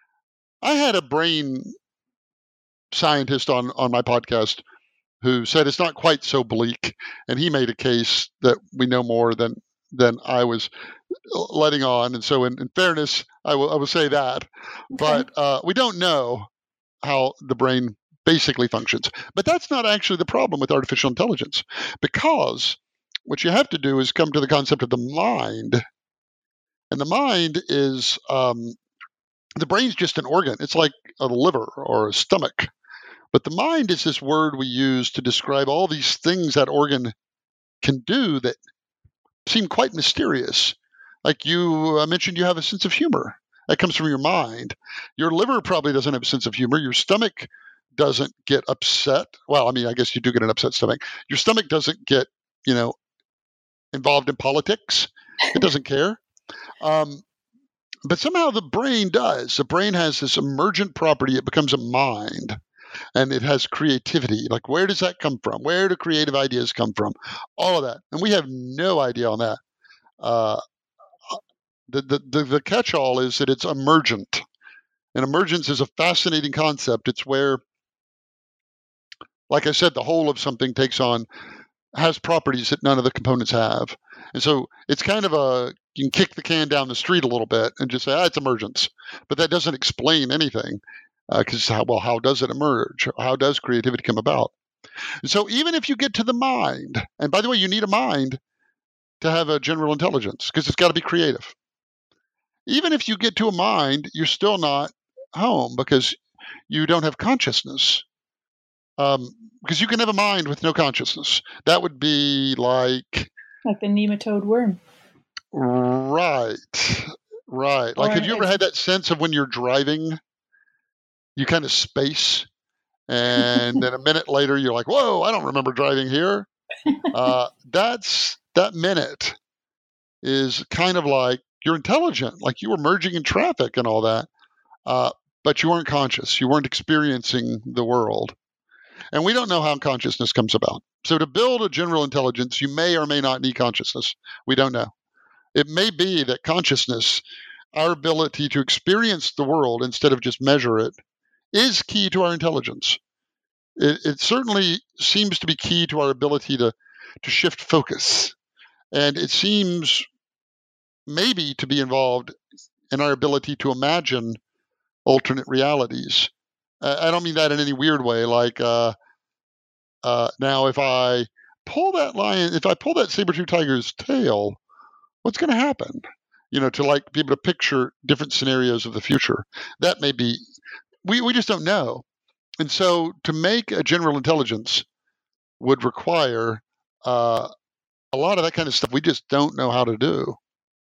I had a brain scientist on on my podcast who said it's not quite so bleak, and he made a case that we know more than than I was letting on. And so, in, in fairness, I will I will say that, okay. But uh, we don't know how the brain basically functions. But that's not actually the problem with artificial intelligence, because what you have to do is come to the concept of the mind. And the mind is, um, the brain's just an organ. It's like a liver or a stomach. But the mind is this word we use to describe all these things that organ can do that seem quite mysterious. Like you uh, mentioned, you have a sense of humor. That comes from your mind. Your liver probably doesn't have a sense of humor. Your stomach doesn't get upset. Well, I mean, I guess you do get an upset stomach. Your stomach doesn't get, you know, involved in politics. It doesn't care. Um, but somehow the brain does. The brain has this emergent property. It becomes a mind, and it has creativity. Like, where does that come from? Where do creative ideas come from? All of that. And we have no idea on that. Uh, the, the, the, the catch-all is that it's emergent. And emergence is a fascinating concept. It's where, like I said, the whole of something takes on has properties that none of the components have. And so it's kind of a, you can kick the can down the street a little bit and just say, ah, it's emergence. But that doesn't explain anything. Because, uh, well, how does it emerge? How does creativity come about? And so even if you get to the mind, and by the way, you need a mind to have a general intelligence because it's got to be creative. Even if you get to a mind, you're still not home because you don't have consciousness. Um, because you can have a mind with no consciousness. That would be like... Like the nematode worm. Right. Right. Like, Or have you ever it's- had that sense of when you're driving, you kind of space, and then a minute later you're like, whoa, I don't remember driving here. Uh, that's that minute is kind of like you're intelligent, like you were merging in traffic and all that, uh, but you weren't conscious. You weren't experiencing the world. And we don't know how consciousness comes about. So to build a general intelligence, you may or may not need consciousness. We don't know. It may be that consciousness, our ability to experience the world instead of just measure it, is key to our intelligence. It, it certainly seems to be key to our ability to, to shift focus. And it seems maybe to be involved in our ability to imagine alternate realities. Uh, I don't mean that in any weird way. Like uh, uh, now, if I pull that lion, if I pull that saber-tooth tiger's tail, what's going to happen? You know, to like be able to picture different scenarios of the future. That may be, we, we just don't know. And so to make a general intelligence would require uh, a lot of that kind of stuff we just don't know how to do.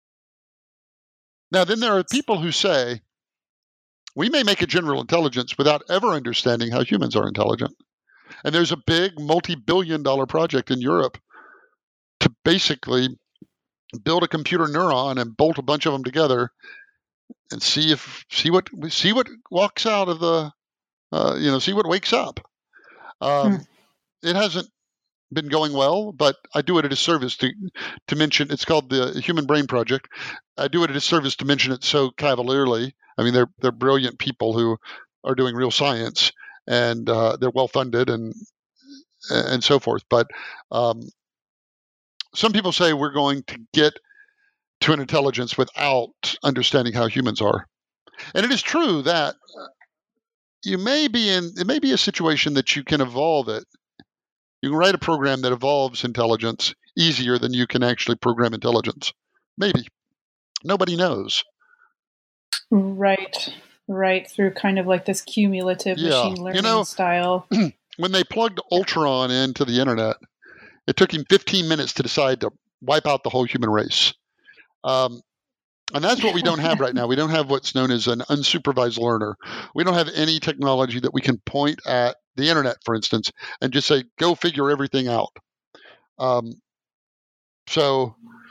Now, then there are people who say, we may make a general intelligence without ever understanding how humans are intelligent. And there's a big multi-billion dollar project in Europe to basically build a computer neuron and bolt a bunch of them together and see if see what see what walks out of the uh, you know see what wakes up. Um, hmm. It hasn't been going well, but I do it a disservice to to mention. It's called the Human Brain Project. I do it a disservice to mention it so cavalierly. I mean, they're they're brilliant people who are doing real science, and uh, they're well funded and and so forth. But um, some people say we're going to get to an intelligence without understanding how humans are, and it is true that you may be in. It may be a situation that you can evolve it. You can write a program that evolves intelligence easier than you can actually program intelligence. Maybe. Nobody knows. Right, right. Through kind of like this cumulative yeah. machine learning you know, style. When they plugged Ultron into the internet, it took him fifteen minutes to decide to wipe out the whole human race. Um, and that's what we don't have right now. We don't have what's known as an unsupervised learner. We don't have any technology that we can point at the internet, for instance, and just say, go figure everything out. Um, so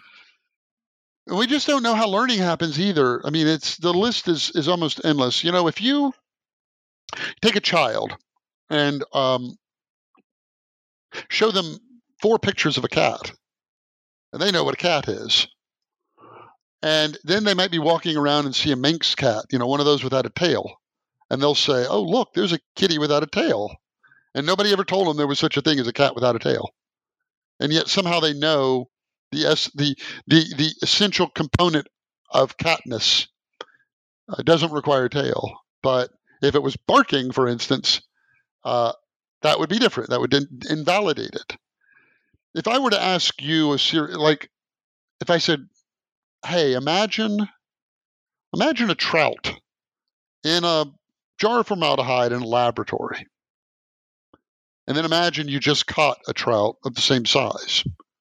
we just don't know how learning happens either. I mean, it's the list is, is almost endless. You know, if you take a child and um, show them four pictures of a cat, and they know what a cat is, and then they might be walking around and see a Manx cat, you know, one of those without a tail, and they'll say, oh, look, there's a kitty without a tail. And nobody ever told them there was such a thing as a cat without a tail. And yet somehow they know the es- the the the essential component of catness uh, doesn't require a tail. But if it was barking, for instance, uh, that would be different. That would in- invalidate it. If I were to ask you a ser- like, if I said, hey, imagine imagine a trout in a jar of formaldehyde in a laboratory. And then imagine you just caught a trout of the same size.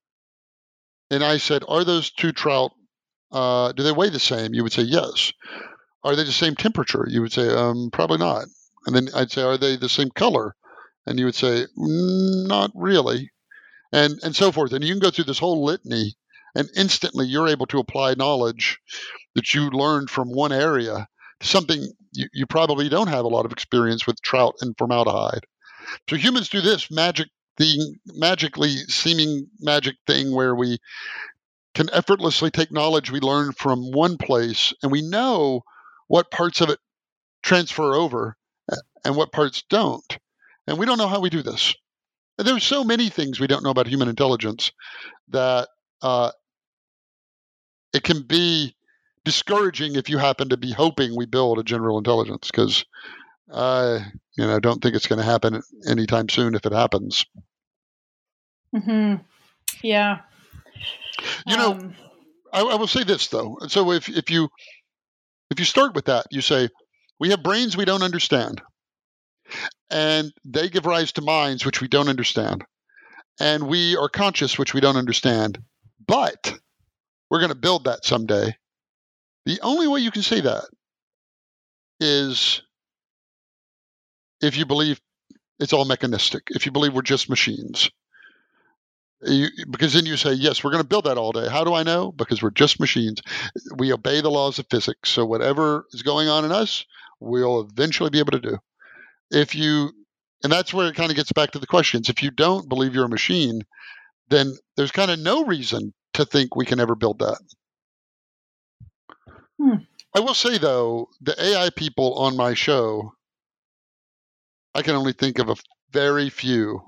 And I said, are those two trout, uh, do they weigh the same? You would say, yes. Are they the same temperature? You would say, um, probably not. And then I'd say, are they the same color? And you would say, mm, not really. And, and so forth. And you can go through this whole litany, and instantly you're able to apply knowledge that you learned from one area to something you, you probably don't have a lot of experience with trout and formaldehyde. So humans do this magic thing, magically seeming magic thing where we can effortlessly take knowledge we learned from one place, and we know what parts of it transfer over and what parts don't. And we don't know how we do this. There's so many things we don't know about human intelligence that uh, it can be discouraging if you happen to be hoping we build a general intelligence, because I, you know, don't think it's going to happen anytime soon if it happens. Mm-hmm. Yeah. You know, Um, I, I will say this though. So if if you if you start with that, you say we have brains we don't understand, and they give rise to minds which we don't understand, and we are conscious which we don't understand, but we're going to build that someday. The only way you can say that is if you believe it's all mechanistic, if you believe we're just machines. You, because then you say, yes, we're going to build that all day. How do I know? Because we're just machines. We obey the laws of physics. So whatever is going on in us, we'll eventually be able to do. If you, and that's where it kind of gets back to the questions. If you don't believe you're a machine, then there's kind of no reason to think we can ever build that. Hmm. I will say, though, the A I people on my show, I can only think of a very few,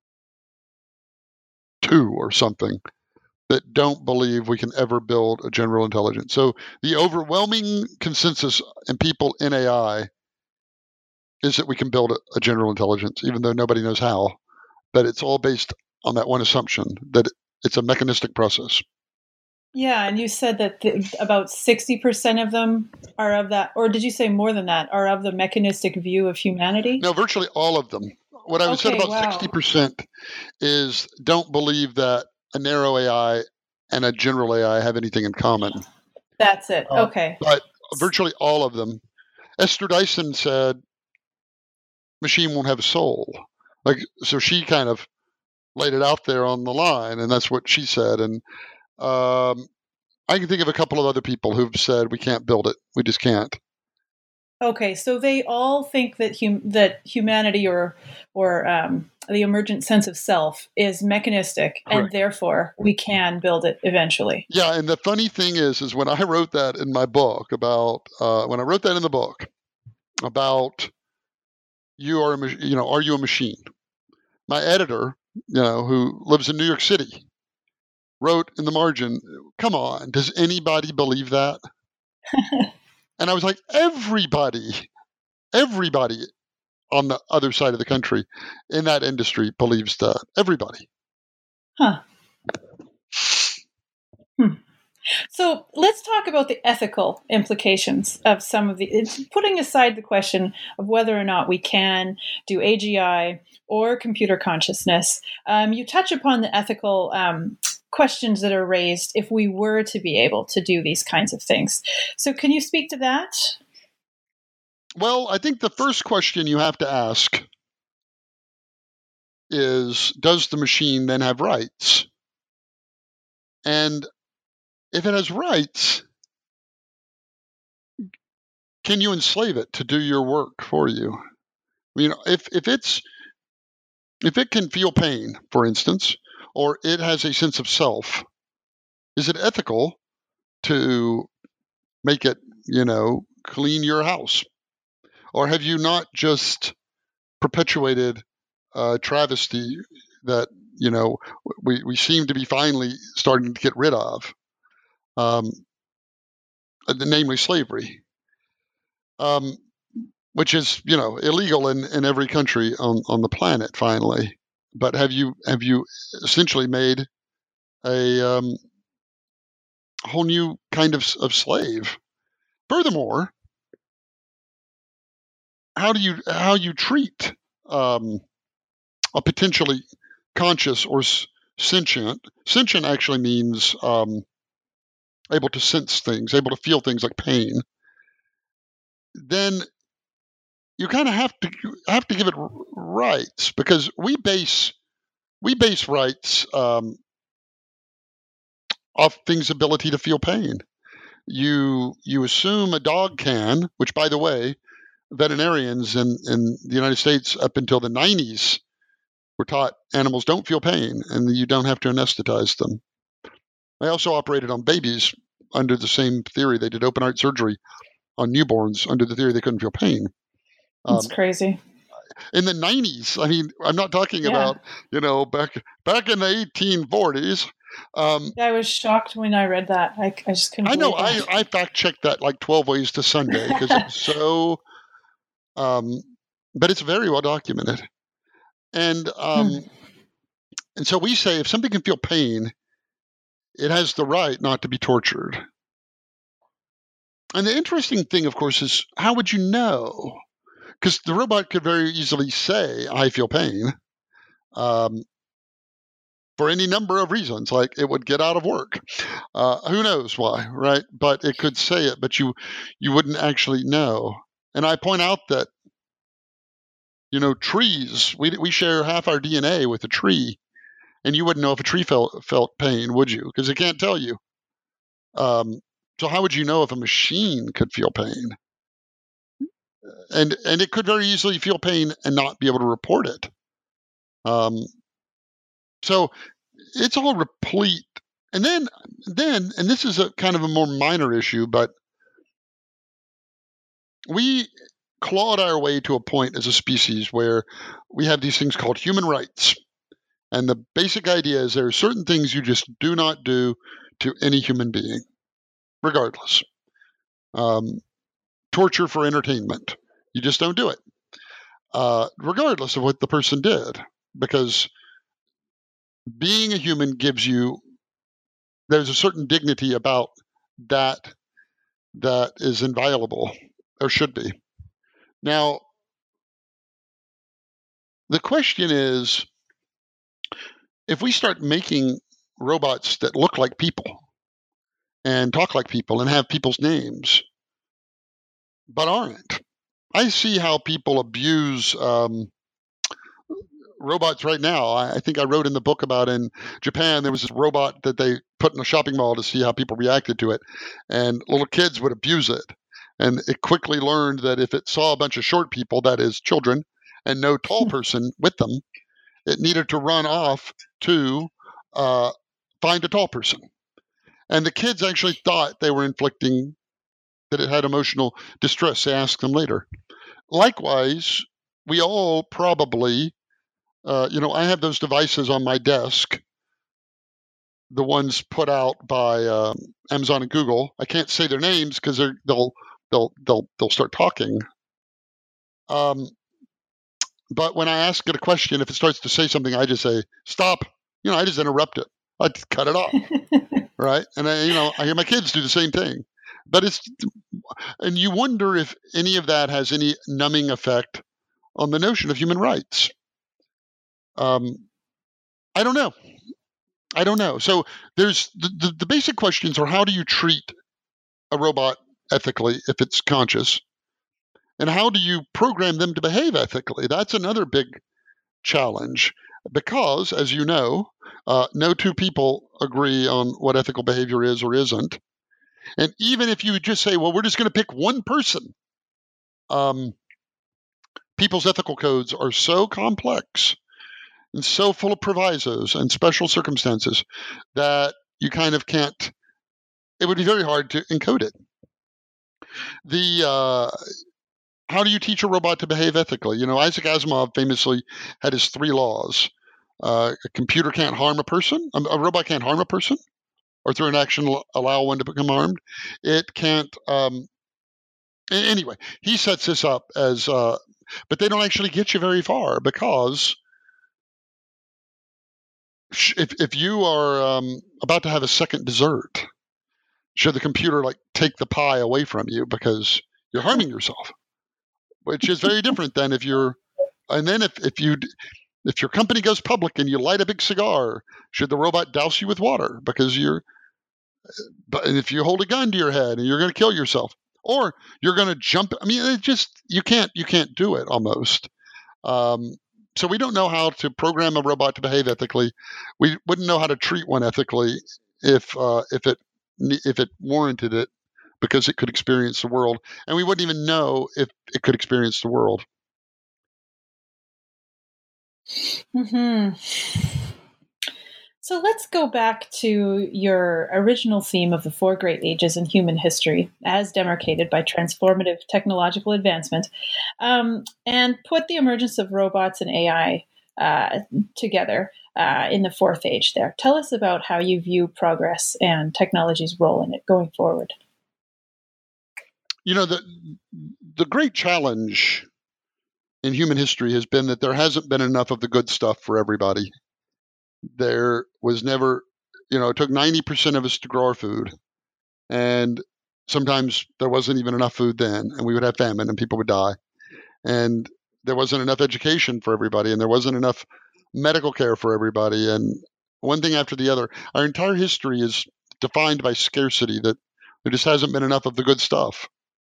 two or something, that don't believe we can ever build a general intelligence. So the overwhelming consensus in people in A I is that we can build a, a general intelligence, even though nobody knows how. But it's all based on that one assumption that it's a mechanistic process. Yeah, and you said that the, about sixty percent of them are of that, or did you say more than that, are of the mechanistic view of humanity? No, virtually all of them. What I Okay, said about wow. sixty percent is don't believe that a narrow A I and a general A I have anything in common. That's it. Uh, Okay. But virtually all of them. Esther Dyson said, machine won't have a soul. Like, so she kind of laid it out there on the line, and that's what she said. And um, I can think of a couple of other people who've said we can't build it. We just can't. Okay, so they all think that hum- that humanity or or um, the emergent sense of self is mechanistic, Correct. and therefore we can build it eventually. Yeah, and the funny thing is, is when I wrote that in my book about uh, when I wrote that in the book about you are a, you know, are you a machine? My editor, you know, who lives in New York City, wrote in the margin, "Come on, does anybody believe that?" And I was like, everybody, everybody on the other side of the country in that industry believes that. Everybody. Huh. Hmm. So let's talk about the ethical implications of some of the, it's putting aside the question of whether or not we can do A G I or computer consciousness. Um, you touch upon the ethical um, questions that are raised if we were to be able to do these kinds of things. So can you speak to that? Well, I think the first question you have to ask is, does the machine then have rights? And if it has rights, can you enslave it to do your work for you? You know, if, if it's if it can feel pain, for instance, or it has a sense of self, is it ethical to make it, you know, clean your house? Or have you not just perpetuated a travesty that, you know, we, we seem to be finally starting to get rid of, um, namely slavery, um, which is, you know, illegal in, in every country on, on the planet finally. But have you have you essentially made a um, whole new kind of, of slave? Furthermore, how do you how you treat um, a potentially conscious or sentient? Sentient actually means um, able to sense things, able to feel things like pain. Then you kind of have to have to give it rights, because we base we base rights um, off things' ability to feel pain. You you assume a dog can, which, by the way, veterinarians in, in the United States up until the nineties were taught animals don't feel pain and you don't have to anesthetize them. They also operated on babies under the same theory. They did open heart surgery on newborns under the theory they couldn't feel pain. That's Um, crazy. in the nineties. I mean, I'm not talking Yeah. about, you know, back back in the eighteen forties. Um, I was shocked when I read that. I, I just couldn't I know. believe I, that. I fact checked that like twelve Ways to Sunday because it was so, um, but it's very well documented. And um, Hmm. and so we say if something can feel pain, it has the right not to be tortured. And the interesting thing, of course, is how would you know? Because the robot could very easily say, I feel pain, um, for any number of reasons, like it would get out of work. Uh, who knows why, right? But it could say it, but you you wouldn't actually know. And I point out that, you know, trees, we, we share half our D N A with a tree, and you wouldn't know if a tree felt, felt pain, would you? Because it can't tell you. Um, so how would you know if a machine could feel pain? And and it could very easily feel pain and not be able to report it. Um, so it's all replete. And then then and this is a kind of a more minor issue, but we clawed our way to a point as a species where we have these things called human rights. And the basic idea is there are certain things you just do not do to any human being, regardless. Um, torture for entertainment. You just don't do it, uh, regardless of what the person did, because being a human gives you, there's a certain dignity about that that is inviolable, or should be. Now, the question is, if we start making robots that look like people and talk like people and have people's names, but aren't, I see how people abuse um, robots right now. I, I think I wrote in the book about in Japan, there was this robot that they put in a shopping mall to see how people reacted to it. And little kids would abuse it. And it quickly learned that if it saw a bunch of short people, that is children, and no tall person with them, it needed to run off to uh, find a tall person. And the kids actually thought they were inflicting, that it had emotional distress. They asked them later. Likewise, we all probably, uh, you know, I have those devices on my desk, the ones put out by uh, Amazon and Google. I can't say their names because they're they'll they'll they'll they'll start talking. Um, but when I ask it a question, if it starts to say something, I just say stop. You know, I just interrupt it. I cut it off, right? And I, you know, I hear my kids do the same thing. But it's, and you wonder if any of that has any numbing effect on the notion of human rights. Um, I don't know. I don't know. So there's the, the, the basic questions are, how do you treat a robot ethically if it's conscious? And how do you program them to behave ethically? That's another big challenge because, as you know, uh, no two people agree on what ethical behavior is or isn't. And even if you just say, well, we're just going to pick one person, um, people's ethical codes are so complex and so full of provisos and special circumstances that you kind of can't, it would be very hard to encode it. The, uh, how do you teach a robot to behave ethically? You know, Isaac Asimov famously had his three laws. Uh, a computer can't harm a person. A, a robot can't harm a person or through an action allow one to become harmed. It can't, um, anyway, he sets this up as, uh, but they don't actually get you very far because if if you are um, about to have a second dessert, should the computer like take the pie away from you because you're harming yourself, which is very different than if you're, and then if, if you, if your company goes public and you light a big cigar, should the robot douse you with water because you're, but if you hold a gun to your head and you're going to kill yourself, or you're going to jump, I mean, it just, you can't, you can't do it almost. Um, so we don't know how to program a robot to behave ethically. We wouldn't know how to treat one ethically if, uh, if it, if it warranted it, because it could experience the world, and we wouldn't even know if it could experience the world. Hmm. So let's go back to your original theme of the four great ages in human history, as demarcated by transformative technological advancement, um, and put the emergence of robots and A I uh, together uh, in the fourth age there. Tell us about how you view progress and technology's role in it going forward. You know, the the great challenge in human history has been that there hasn't been enough of the good stuff for everybody. There was never, you know, it took ninety percent of us to grow our food. And sometimes there wasn't even enough food then, and we would have famine and people would die. And there wasn't enough education for everybody, and there wasn't enough medical care for everybody. And one thing after the other, our entire history is defined by scarcity, that there just hasn't been enough of the good stuff.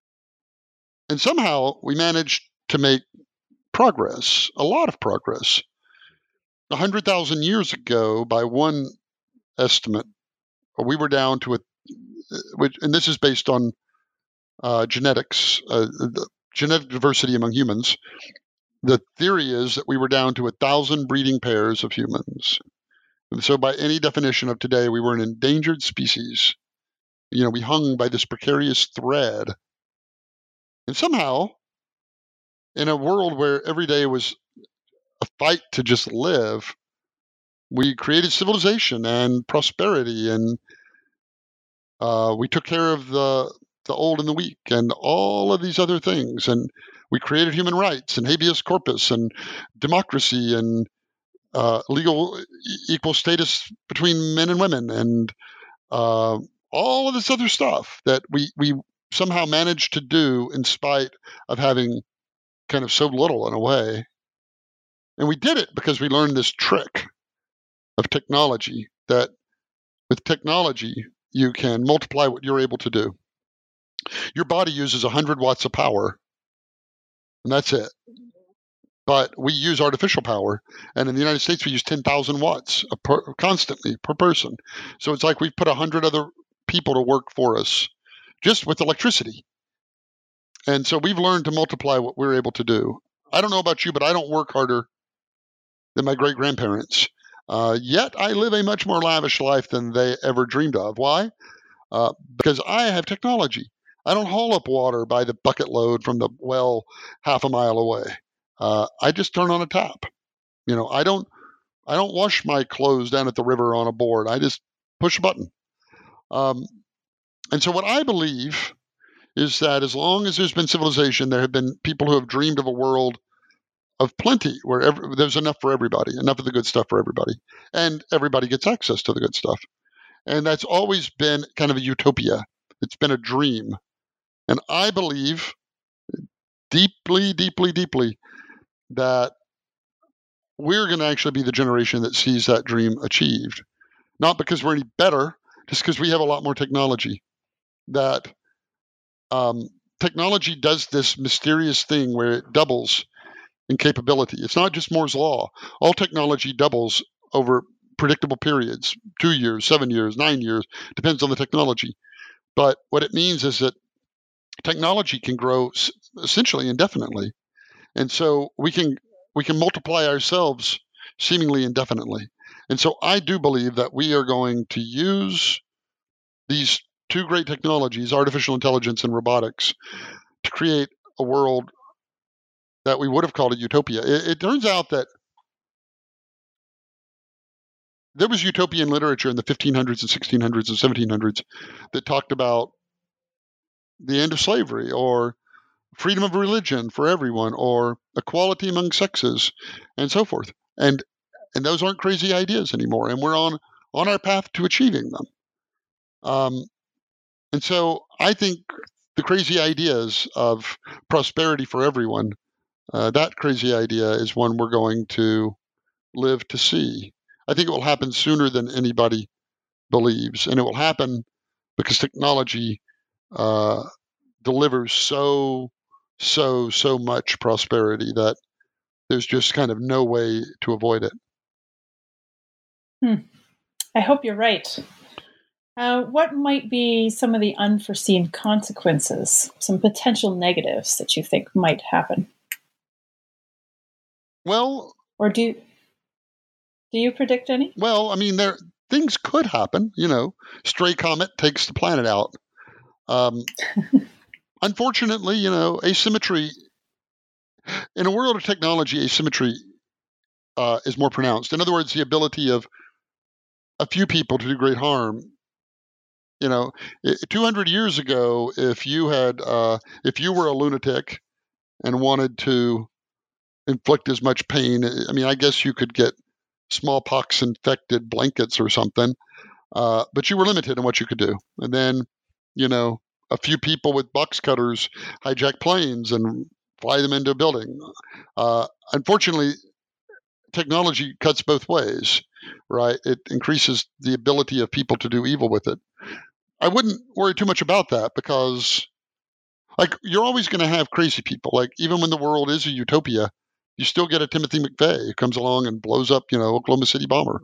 And somehow we managed to make progress, a lot of progress. one hundred thousand years ago, by one estimate, we were down to a, which, and this is based on uh, genetics, uh, the genetic diversity among humans. The theory is that we were down to a thousand breeding pairs of humans. And so by any definition of today, we were an endangered species. You know, we hung by this precarious thread. And somehow, in a world where every day was a fight to just live, we created civilization and prosperity, and uh, we took care of the the old and the weak and all of these other things. And we created human rights and habeas corpus and democracy and uh, legal equal status between men and women and uh, all of this other stuff that we, we somehow managed to do in spite of having kind of so little in a way. And we did it because we learned this trick of technology, that with technology, you can multiply what you're able to do. Your body uses one hundred watts of power, and that's it. But we use artificial power, and in the United States, we use ten thousand watts per, constantly per person. So it's like we've put one hundred other people to work for us just with electricity. And so we've learned to multiply what we're able to do. I don't know about you, but I don't work harder than my great-grandparents. Uh, yet I live a much more lavish life than they ever dreamed of. Why? Uh, because I have technology. I don't haul up water by the bucket load from the well half a mile away. Uh, I just turn on a tap. You know, I don't, I don't wash my clothes down at the river on a board. I just push a button. Um, and so what I believe is that as long as there's been civilization, there have been people who have dreamed of a world of plenty, where every, there's enough for everybody, enough of the good stuff for everybody, and everybody gets access to the good stuff. And that's always been kind of a utopia. It's been a dream. And I believe deeply, deeply, deeply that we're going to actually be the generation that sees that dream achieved. Not because we're any better, just because we have a lot more technology. That um, technology does this mysterious thing where it doubles in capability. It's not just Moore's law. All technology doubles over predictable periods, two years, seven years, nine years, depends on the technology. But what it means is that technology can grow essentially indefinitely. And so we can we can multiply ourselves seemingly indefinitely. And so I do believe that we are going to use these two great technologies, artificial intelligence and robotics, to create a world that we would have called a utopia. It, it turns out that there was utopian literature in the fifteen hundreds and sixteen hundreds and seventeen hundreds that talked about the end of slavery, or freedom of religion for everyone, or equality among sexes, and so forth. And and those aren't crazy ideas anymore, and we're on, on our path to achieving them. Um, and so I think the crazy ideas of prosperity for everyone, uh, that crazy idea is one we're going to live to see. I think it will happen sooner than anybody believes, and it will happen because technology uh, delivers so, so, so much prosperity that there's just kind of no way to avoid it. Hmm. I hope you're right. Uh, what might be some of the unforeseen consequences, some potential negatives that you think might happen? Well, or do do Do you predict any? Well, I mean, there things could happen. You know, stray comet takes the planet out. Um, unfortunately, you know, asymmetry in a world of technology, asymmetry uh, is more pronounced. In other words, the ability of a few people to do great harm. You know, two hundred years ago, if you had, uh, if you were a lunatic and wanted to inflict as much pain, I mean, I guess you could get smallpox infected blankets or something, uh, but you were limited in what you could do. And then, you know, a few people with box cutters hijack planes and fly them into a building. Uh, unfortunately, technology cuts both ways, right? It increases the ability of people to do evil with it. I wouldn't worry too much about that because, like, you're always going to have crazy people. Like, even when the world is a utopia, you still get a Timothy McVeigh who comes along and blows up, you know, Oklahoma City bomber.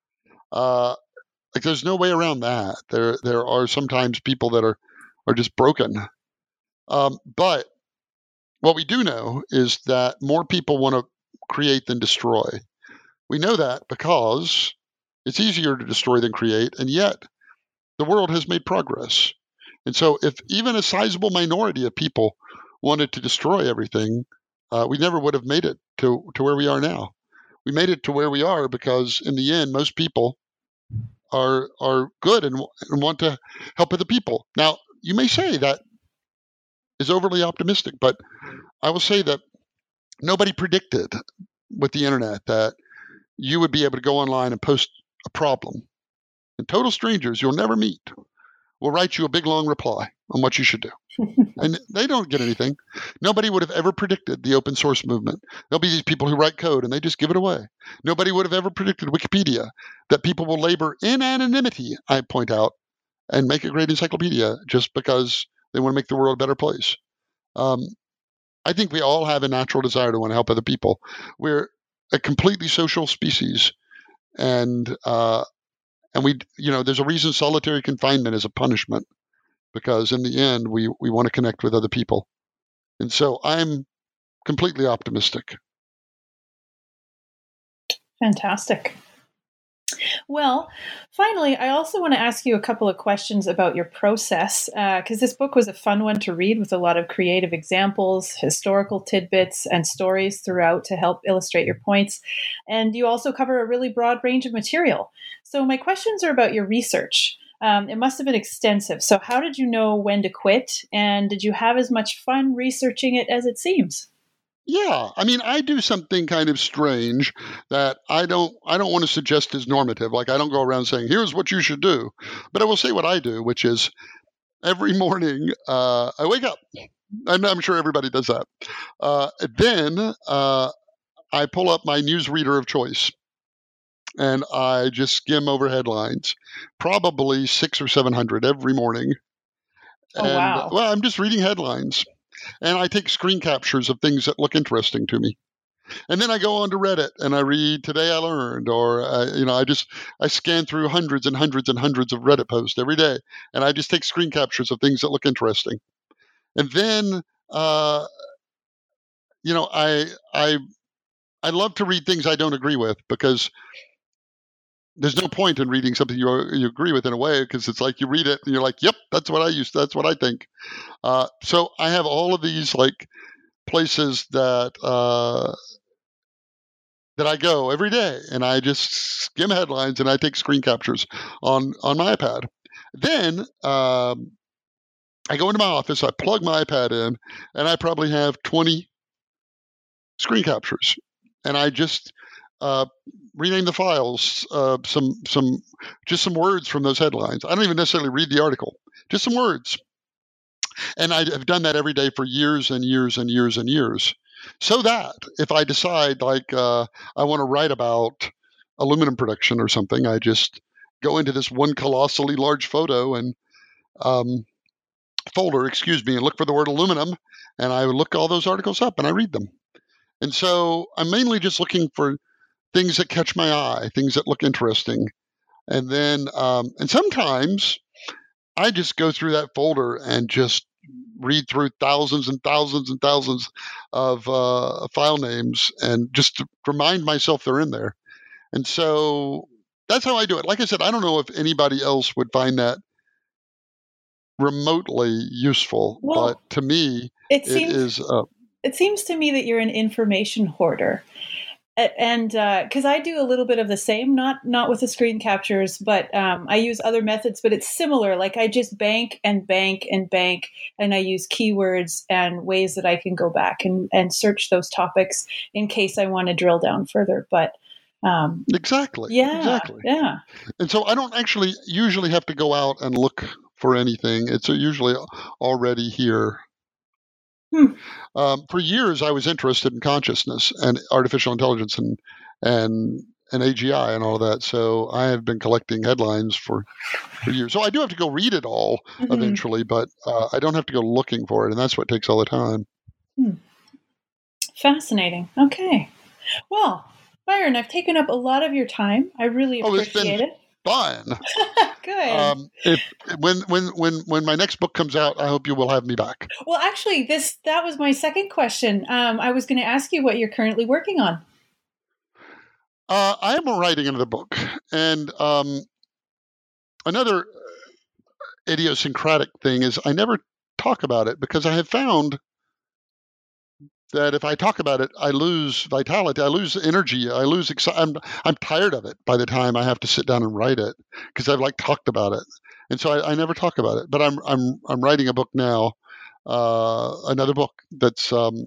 Uh, like, there's no way around that. There, there are sometimes people that are, are just broken. Um, but what we do know is that more people want to create than destroy. We know that because it's easier to destroy than create, and yet the world has made progress. And so if even a sizable minority of people wanted to destroy everything, uh, we never would have made it to, to where we are now. We made it to where we are because in the end, most people are are good and, and want to help other people. Now, you may say that is overly optimistic, but I will say that nobody predicted with the internet that you would be able to go online and post a problem. And total strangers you'll never meet will write you a big, long reply on what you should do. And they don't get anything. Nobody would have ever predicted the open source movement. There'll be these people who write code and they just give it away. Nobody would have ever predicted Wikipedia, that people will labor in anonymity, I point out, and make a great encyclopedia just because they want to make the world a better place. Um, I think we all have a natural desire to want to help other people. We're a completely social species. And, uh, And we, you know, there's a reason solitary confinement is a punishment, because in the end, we, we want to connect with other people. And so I'm completely optimistic. Fantastic. Well, finally, I also want to ask you a couple of questions about your process, because uh, this book was a fun one to read with a lot of creative examples, historical tidbits, and stories throughout to help illustrate your points. And you also cover a really broad range of material. So my questions are about your research. Um, it must have been extensive. So how did you know when to quit? And did you have as much fun researching it as it seems? Yeah, I mean, I do something kind of strange that I don't I don't want to suggest is normative. Like, I don't go around saying, here's what you should do. But I will say what I do, which is every morning uh, I wake up. And I'm sure everybody does that. Uh, then uh, I pull up my newsreader of choice and I just skim over headlines, probably six or seven hundred every morning. Oh, and, wow. Well, I'm just reading headlines. And I take screen captures of things that look interesting to me. And then I go on to Reddit and I read Today I Learned, or, uh, you know, I just, I scan through hundreds and hundreds and hundreds of Reddit posts every day. And I just take screen captures of things that look interesting. And then, uh, you know, I, I, I love to read things I don't agree with, because there's no point in reading something you you agree with in a way, because it's like you read it and you're like, yep, that's what I used. That's what I think. Uh, so I have all of these like places that uh, that I go every day, and I just skim headlines and I take screen captures on on my iPad. Then um, I go into my office, I plug my iPad in, and I probably have twenty screen captures, and I just uh, rename the files, uh, some some just some words from those headlines. I don't even necessarily read the article, just some words. And I have done that every day for years and years and years and years. So that if I decide like uh, I want to write about aluminum production or something, I just go into this one colossally large photo and um, folder, excuse me, and look for the word aluminum, and I look all those articles up and I read them. And so I'm mainly just looking for things that catch my eye, things that look interesting. And then, um, and sometimes I just go through that folder and just read through thousands and thousands and thousands of uh, file names, and just to remind myself they're in there. And so that's how I do it. Like I said, I don't know if anybody else would find that remotely useful, well, but to me, it, it seems, is. Uh, it seems to me that you're an information hoarder. And because uh, I do a little bit of the same, not not with the screen captures, but um, I use other methods, but it's similar. Like I just bank and bank and bank, and I use keywords and ways that I can go back and, and search those topics in case I want to drill down further. But um, exactly, yeah, exactly, yeah. And so I don't actually usually have to go out and look for anything. It's usually already here. Hmm. Um, for years, I was interested in consciousness and artificial intelligence and and and A G I and all of that. So I have been collecting headlines for, for years. So I do have to go read it all mm-hmm. eventually, but uh, I don't have to go looking for it, and that's what takes all the time. Hmm. Fascinating. Okay. Well, Byron, I've taken up a lot of your time. I really appreciate oh, it. Fun. Good. Um, if when when when when my next book comes out, I hope you will have me back. Well, actually, this that was my second question. Um, I was going to ask you what you're currently working on. Uh, I am writing another book, and um, another idiosyncratic thing is I never talk about it because I have found that if I talk about it, I lose vitality, I lose energy, I lose excitement. I'm, I'm tired of it by the time I have to sit down and write it because I've like talked about it, and so I, I never talk about it. But I'm I'm I'm writing a book now, uh, another book that's um,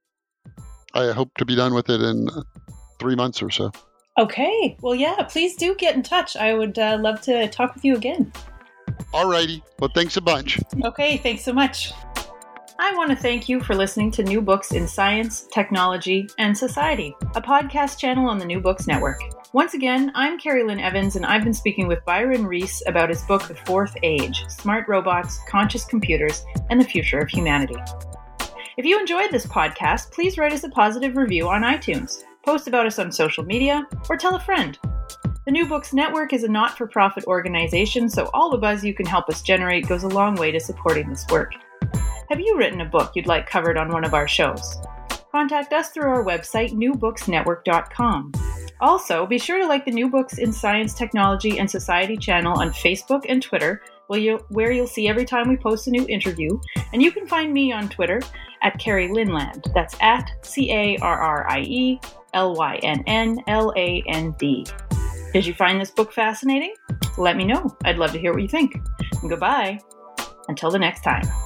I hope to be done with it in three months or so. Okay, well, yeah, please do get in touch. I would uh, love to talk with you again. All righty. Well, thanks a bunch. Okay, thanks so much. I want to thank you for listening to New Books in Science, Technology, and Society, a podcast channel on the New Books Network. Once again, I'm Carrie Lynn Evans, and I've been speaking with Byron Reese about his book, The Fourth Age, Smart Robots, Conscious Computers, and the Future of Humanity. If you enjoyed this podcast, please write us a positive review on iTunes, post about us on social media, or tell a friend. The New Books Network is a not-for-profit organization, so all the buzz you can help us generate goes a long way to supporting this work. Have you written a book you'd like covered on one of our shows? Contact us through our website, new books network dot com. Also, be sure to like the New Books in Science, Technology, and Society channel on Facebook and Twitter, where you'll, where you'll see every time we post a new interview. And you can find me on Twitter at Carrie Linland. That's at C A R R I E L Y N N L A N D. Did you find this book fascinating? Let me know. I'd love to hear what you think. And goodbye. Until the next time.